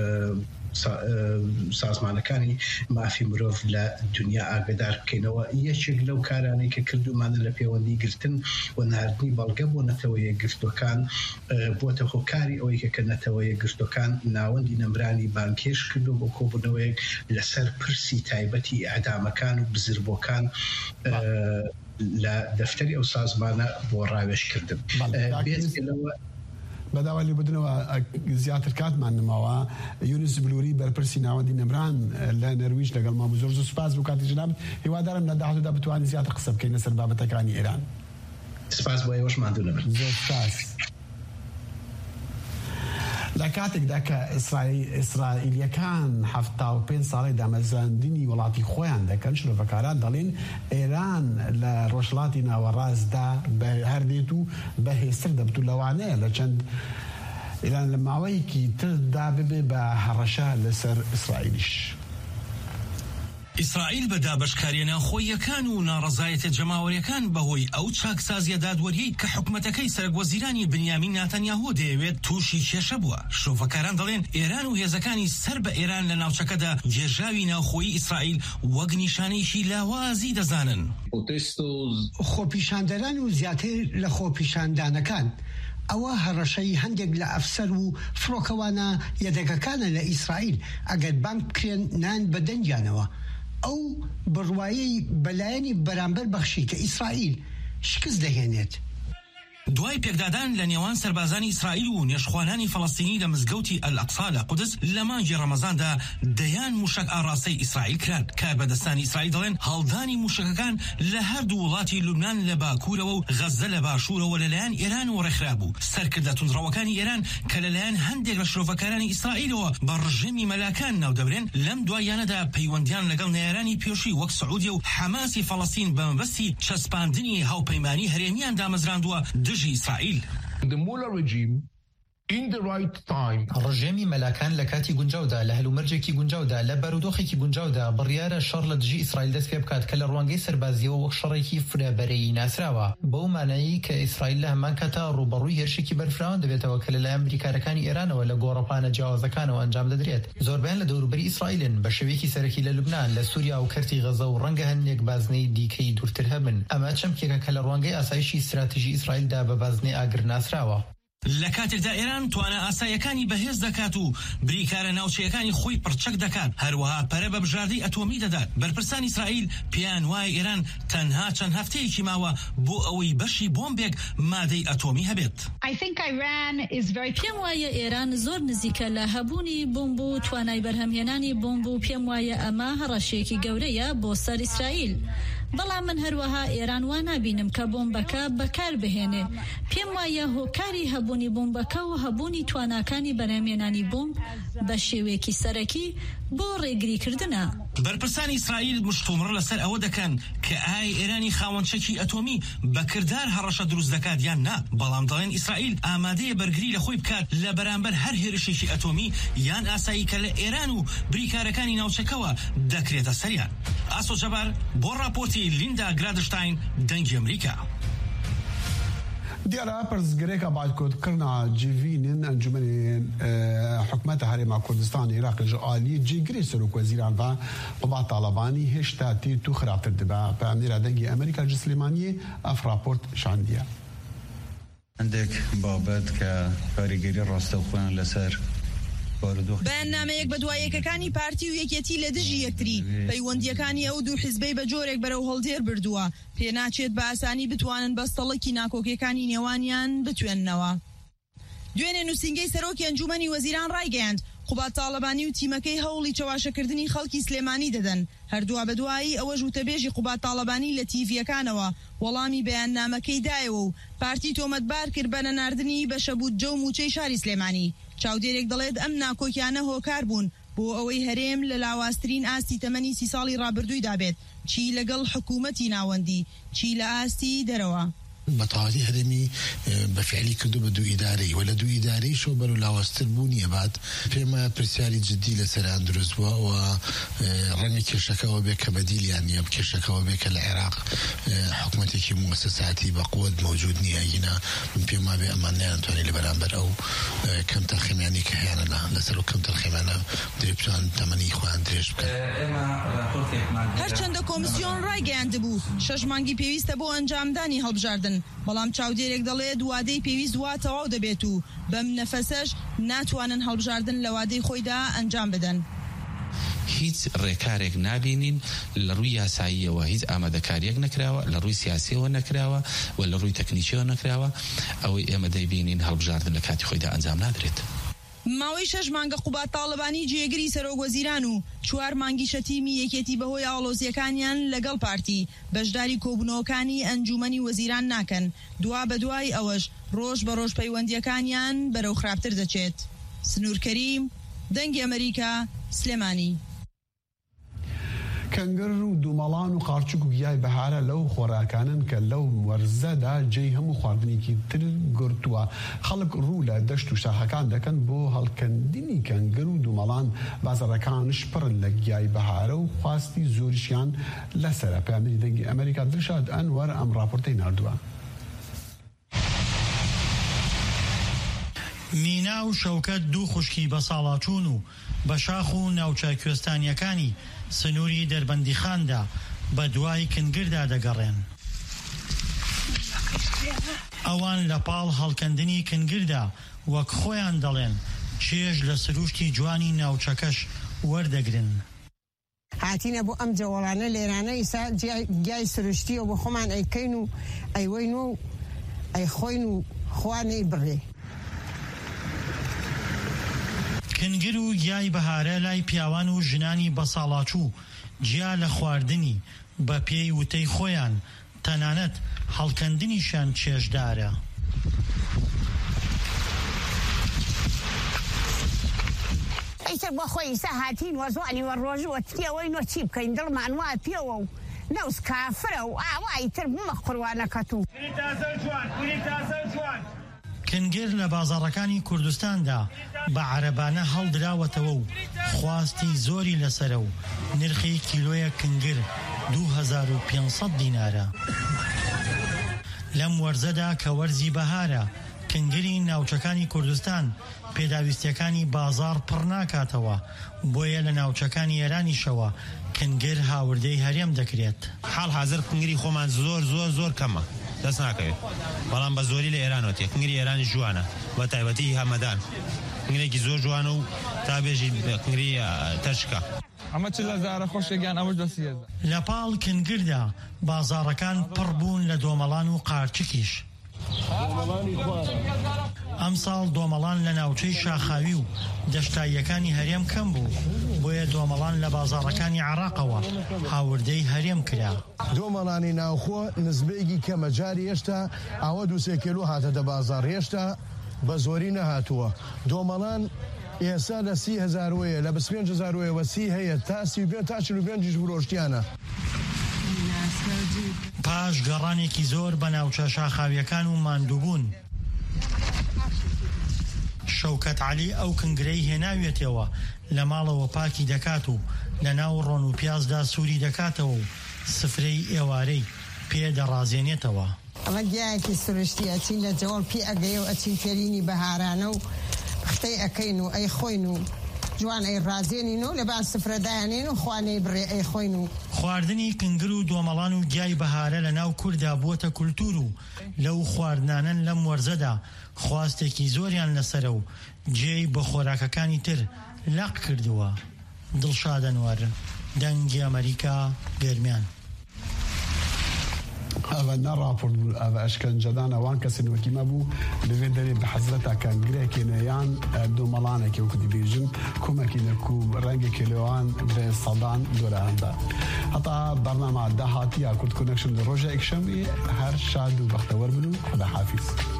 سازمانەکانی مافی مرۆڤ لە دنیا ئاگدار بکەینەوە. یەکێک لەو کارانەی کە کردومانە لە پەیوەندی گرتن و ناردنی بەڵگە بۆ نەتەوەیە گرتوەکان بۆتە هۆکاری ئەوەی کە نەتەوەیە گرتوەکان ناوەندی نەمرانی بانکێش کردو بۆ کۆبوونەوەیەک لەسەر پرسی تایبەتی ئەعدامەکان و بزربۆکان لە دەفتەری ئەو سازمانە بۆ ڕاوێژکردن. بەداوا لێبوردنەوە زیاتر کاتمان نماوە یونس بلووری بەرپرسی ناوەندی نەمران لە نەرویج لەگەڵ مام زۆر سوپاس بۆ کاتی جناب هیوادارم لە داهاتوودا بتوانین زیاتر قسە بکەین لەسەر بابەتەکانی ئێران. سپاس بۆ ئێوەش ماندوو نەبن. زۆر سپاس. لە کاتێکدا کە ئیسرائیلیەکان 75 ساڵی دامەزراندنی وڵاتی خۆیان دەکەن شرۆڤەکاران دەڵێن ئێران لە ڕۆژهەڵاتی ناوەڕاستدا هەردێت و بەهێزتر دەبت و لەوانەیە لە چەند ئێران لە ماوەیەکی تردا ببێ بە هەڕەشە لەسەر ئیسرائیلیش. ئیسرائیل بە دابەشکاریە خۆیەکان و ناڕەزایەتە جەماوەریەکان بەهۆی ئەو چاکسازیە دادوەریەی کە حکومەتەکەی سەرۆکوەزیرانی بنیامین ناتەنیاهۆ دەیەوێت تووشی کێشە بووە. شۆڤەکاران دەڵێن ئێران و هێزەکانی سەر بە ئێران لە ناوچەکەدا گێژاوی ناوخۆیی ئیسرائیل وەک نیشانەیەکی لاوازی دەزانن. خۆپیشاندەران و زیاتر لە خۆپیشاندانەکان ئەوە هەڕەشەی هەندێک لە ئەفسەر و فڕۆکەوانە یەدەگەکانە لە ئیسرائیل ئەگەر بانک بکرێن نان بە دەنگیانەوە. ئەو بڕوایەی بەلایەنی بەرامبەر بەخشی کە ئیسرائیل شکست دەهێنێت. دوای پێکدادان لە نێوان سەربازانی ئیسرائیل و نێشخوانانی فەڵەستینی لە مزگەوتی ئەل-ئەقسا لە قودس لە مانگی ڕەمەزاندا دەیان موشک ئاڕاستەی ئیسرائیل کران. کاربەدەستانی ئیسرائیل دەڵێن هەڵدانی موشکەکان لە هەردوو وڵاتی لوبنان لە باکوورەوە و غەزە لە باشوورەوە لەلایەن ئێران و ڕێکخرا بوو. سەرکردە توندڕەوەکانی ئێران کە لەلایەن هەندێک لە شرۆڤەکارانی ئیسرائیلەوە بە ڕژێمی مەلاکان ناودەبرێن لەم دوایانەدا پەیوەندیان لەگەڵ نێرانی پێشووی وەک سعودیە و حەماسی فەڵەستین بە مەبەستی چەسپاندنی هاوپەیمانی هەرێمیان دامەزراندووە دژی ئیسرائیل. ڕژێمی مەلاکان لە کاتی گونجاودا لە هەلومەرجێکی گونجاودا لە بەرودۆخێکی گونجاودا بڕیارە شەڕ لە دژی ئیسرائیل دەست پێ بکات کە لە ڕوانگەی سەربازیەوە وەک شەڕێکی فرەبەرەیی ناسراوە بەو مانایی کە ئیسرائیل لە هەمان کاتا ڕوبەڕووی هێرشێکی بەرفراوان دەبێتەوە کە لەلایەن بریکارەکانی ئێرانەوە لە گۆڕەپانە جیاوازەکانەوە ئەنجام دەدرێت زۆربیان لە دەوروبەری ئیسرائیلن بە شێوەیەکی سەرەکی لە لوبنان لە سووریا و کەرتی غەزە و ڕەنگە هەندێک بازنەی دیکەی دوورتر هەبن ئەمە چەمکێکە کە لە ڕوانگەی ئاسایشی استراتیژی ئیسرائیلدا بە بازنەی ئاگر ناسراوە لە کاتێکدا ئێران توانە ئاسایەکانی بەهێز دەکات و بریکارە ناوچەیەکانی خۆی پڕچەک دەکات هەروەها پەرە بە بژاردەی ئەتۆمی دەدات بەرپرسان ئیسرائیل پیان وای ئێران تەنها چەند هەفتەیەکی ماوە بۆ ئەوەی بەشی بۆمبێک مادەی ئەتۆمی هەبێت پێم وایە ئێران زۆر نزیکە لە هەبوونی بۆمب و توانای بەرهەمهێنانی بۆمب و پێم وایە ئەمە هەڕەشێکی گەورەیە بۆ سەر ئیسرائیل بەڵام من هەروەها ئێران وا نابینم کە بۆمبەکە بەکار بهێنێ پێم وایە هۆکاری هەبوونی بۆمبەکە و هەبوونی تواناکانی بەرهەمهێنانی بۆمب بە شێوەیەکی سەرەکی بۆ ڕێگریکردنە بەرپرسانی ئیسرائیل مشتومڕ لەسەر ئەوە دەکەن کە ئای ئێرانی خاوەنچەکی ئەتۆمی بەکردار هەڕەشە دروست دەکات یان نا بەڵام دەڵێن ئیسرائیل ئامادەیە بەرگری لە خۆی بکات لە بەرامبەر هەر هێرشێکی ئەتۆمی یان ئاسایی کە لە ئێران و بریکارەکانی ناوچەکەەوە دەکرێتە سەریان ئاسۆ جەبار بۆ راپۆرتی لیندا گرادشتاین دەنگی ئەمریکا دیارە پرسگرێکە باڵکۆتکردنا جیڤینن ئەنجومەنی حکومەتە هەرێما کوردستان عێراق لەژە عالی جێگری سەرۆک وەزیران بە قوبا تاڵەبانی هێشتا تیر و خراپتر دەبە پامێرە دەنگی ئەمریکا جسلیمانی ئەف راپۆرت شاندیە هەندێک بابەت کە کاریگەری ڕاستەوخۆیان لەسەر بەیاننامەیەک بە دوایەکەکانی پارتی و یەکێتی لە دژی یەکتری پەیوەندیەکانی ئەو دوو حیزبەی بە جۆرێک بەرەو هەڵدێر بردووە پێناچێت بە ئاسانی بتوانن بەستەڵەکی ناکۆکیەکانی نێوانیان بتوێننەوە دوێنێ نووسینگەی سەرۆکی ئەنجومەنی وەزیران ڕایگەیاند قوبات تاڵەبانی و تیمەکەی هەوڵی چەواشەکردنی خەڵکی سلێمانی دەدەن هەردووە بە دوایی ئەوەش وتەبێژی قوبات تاڵەبانی لە تیڤیەکانەوە وەڵامی بەیاننامەکەی دایەوە و پارتی تۆمەتبار کرد بە نەناردنی بەشەبوت جە و موچەی شاری سلێمانی چاودێرێک دەڵێت ئەم ناکۆکیانە هۆکار بوون بۆ ئەوەی هەرێم لە لاواسترین ئاستی تەمەنی 30 ساڵی ڕابردووی دابێت چی لەگەڵ حکوومەتی ناوەندی چی لە ئاستی دەرەوە بەتەواوی هەرێمی بەفعلی کردو بە دوو ئیدارەی و لە دوو ئیدارەی شۆ بەرەو لاواستر بوونیە بعد پێمە پرسیاری جدی لەسەران دروست بووە و ڕەنگە کێشەکەەوە بێ کە بەدیلیان نییە کێشەکەەوە بێ کە لە عێراق حکوومەتێکی موسساتی بە قوت موجود نییە هینا من پێم وابێ ئەمان نەیانتوانێت لە بەرامبەر ئەو کەم تەرخیمانی کە هیانەنا لەسەر و کەم تەرخیمانە دەبێتوان تەمەنی خۆیان درێژ بکەن هەرچەندە کۆمیسیۆن ڕایگەیاندبوو 6 مانگی پێویستە بۆ ئەنجامدانی هەڵبژاردن بەڵام چاودێرێک دەڵێت وادەی پێویست وا تەواو دەبێت و بەم نەفەسەش ناتوانن هەڵبژاردن لە وادەی خۆیدا ئەنجام بدەن هیچ ڕێکارێک نابینین لە ڕووی یاساییەوە هیچ ئامادەکاریەک نەکراوە لە ڕووی سیاسیەوە نەکراوە و لە ڕووی تەکنیکیەوە نەکراوە ئەوەی ئێمە دەیبینین هەڵبژاردن لە کاتی خۆیدا ئەنجام نادرێت ماوەی 6 مانگە قوبات تاڵەبانی جێگری سەرۆک وەزیران و 4 مانگی شەتیمی یەکێتی بەهۆی ئاڵۆزیەکانیان لەگەڵ پارتی بەشداری کۆبوونەوەکانی ئەنجومەنی وەزیران ناکەن دوا بە دوای ئەوەش ڕۆژ بە ڕۆژ پەیوەندیەکانیان بەرەو خراپتر دەچێت سنوور کەریم دەنگی ئەمریکا سلێمانی کەنگەر و دوومەڵان و قارچوک و گیای بەهارە لەو خۆراکانن کە لەو وەرزەدا جێی هەموو خواردنێکی تر گرتووە خەڵک ڕوو لە دەشت و شاخەکان دەکەن بۆ هەڵکەندنی کەنگەر و دوومەڵان بازاڕەکانش پڕن لە گیای بەهارە و خواستی زۆریشیان لەسرە پامێری دەنگی ئەمریکا دڵشاد ئەنوەر ئەم راپۆرتەی ناردووە مینا و شەوکەت دوو خوشکی بە ساڵاچوون و بە شاخ و ناوچە کوێستانیەکانی سنووری دەربەندیخاندا بە دوای کنگردا دەگەڕێن ئەوان لە پاڵ هەڵکەندنی کنگردا وەک خۆیان دەڵێن چێژ لە سروشتی جوانی ناوچەکەش وەردەگرن هاتینە بۆ ئەم جەوەڵانە لێرانە ئیسا گیای سروشتیەوە بۆ خۆمان ئەیکەین و ئەیوەین و ئەیخۆین و خوانەی بڕێ کنگر و گیای بەهارە لای پیاوان و ژنانی بەساڵاچوو جیا لە خواردنی بە پێی وتەی خۆیان تەنانەت هەڵکەندنیشان چێژدارە ئەیتر بە خۆی ئیسا هاتین وەزوانی وەڕۆژ وەتکیەوەی نۆ چی بکەین دڵمان وا پێوە و نەوس کافرە و ئاوایتر بمە قڕوانەکەت و کنگر لە بازاڕەکانی کوردستاندا بە عەرەبانە هەڵدراوەتەوە و خواستی زۆری لەسەرە و نرخی کیلۆیە کنگر 2500 دینارە. لەم وەرزەدا کە وەرزی بەهارە کنگری ناوچەکانی کوردستان پێداویستیەکانی بازار پڕ ناکاتەوە، بۆیە لە ناوچەکانی ئێرانیشەوە کنگر هاوردەی هەرێم دەکرێت. حاڵ حاضر کنگری خۆمان زۆر زۆر زۆر کەمە، دەست ناکەوێت، بەڵام بە زۆری لە ئێرانەوە کنگری ئێرانی جوانە، بە تایبەتی هەمەدان کنگرێکی زۆر جوانە و تا بێژی کنگری تەشکە. ئەمە چ لە زارە خۆشێکیان ئەوەش دەسیێت. لە پاڵ کنگردا بازاڕەکان پڕ بوون لە دۆمەڵان و قارچکیش. ئەم ساڵ دۆمەڵان لە ناوچەی شاخاوی و دەشتاییەکانی هەرێم کەم بوو، بۆیە دۆمەڵان لە بازاڕەکانی عێراقەوە هاوردەی هەرێم کرا. دۆمەڵانی ناوخۆ نزبەیەکی کەمە، جاری هێشتا ئەوە 2 کیلۆ هاتە دە بازار، هێشتا بە زۆری نەهاتووە. دۆمەڵان ئێستا لە 30,000 وەیە، لە 25,000 وەیە وەسی هەیە، تا 35 تا 45 فرۆشتیانە. پاش گەڕانێکی زۆر بە ناوچە شاخاویەکان و ماندووبوون، شەوکەت عەلی ئەو کنگرەی هێناوێتەوە لە ماڵەوە پاکی دەکات و لە ناو ڕۆن و پیازدا سووری دەکاتەوە و سفرەی ئێوارەی پێ دەڕازێنێتەوە. ئەمە دیایەکی سروشتی ئەچین لە جەوڵ پێ ئەگەیە و ئەچین فێرینی بەهارانە و پختەی ئەکەین و ئەی خۆین و جوان ئەی ڕازێنین و لەبان سفرەدایانێن و خوانەی بڕێ ئەی خۆین و خواردنی کنگر و دۆمەڵان و گیای بەهارە لە ناو کووردا بووەتە کولتور و لەو خواردنانن لەم وەرزەدا خواستێکی زۆریان لەسەرە و جێی بە خۆراکەکانی تر لاق کردووە. دڵشاد ئەنوەر، دەنگی ئەمریکا، گەرمیان. ئەوە نەڕاپۆرت بوو، ئەوە ئەشکەنجەدان ئەوان کەسێن وەکیمە بوو لەوێ دەرێ بە حەزرەتا کەنگرێکێنەیان دۆمەڵانێکی وەکو دیبێژن کۆمەکینەک و ڕەنگی کێلێوان بە سەدان دۆراندا. هەتا بەرنامە داهاتیە کورد کۆنەکشن لە ڕۆژە یەکشەمێ هەر شاد و بەختەوەر بن و خوداحافیز.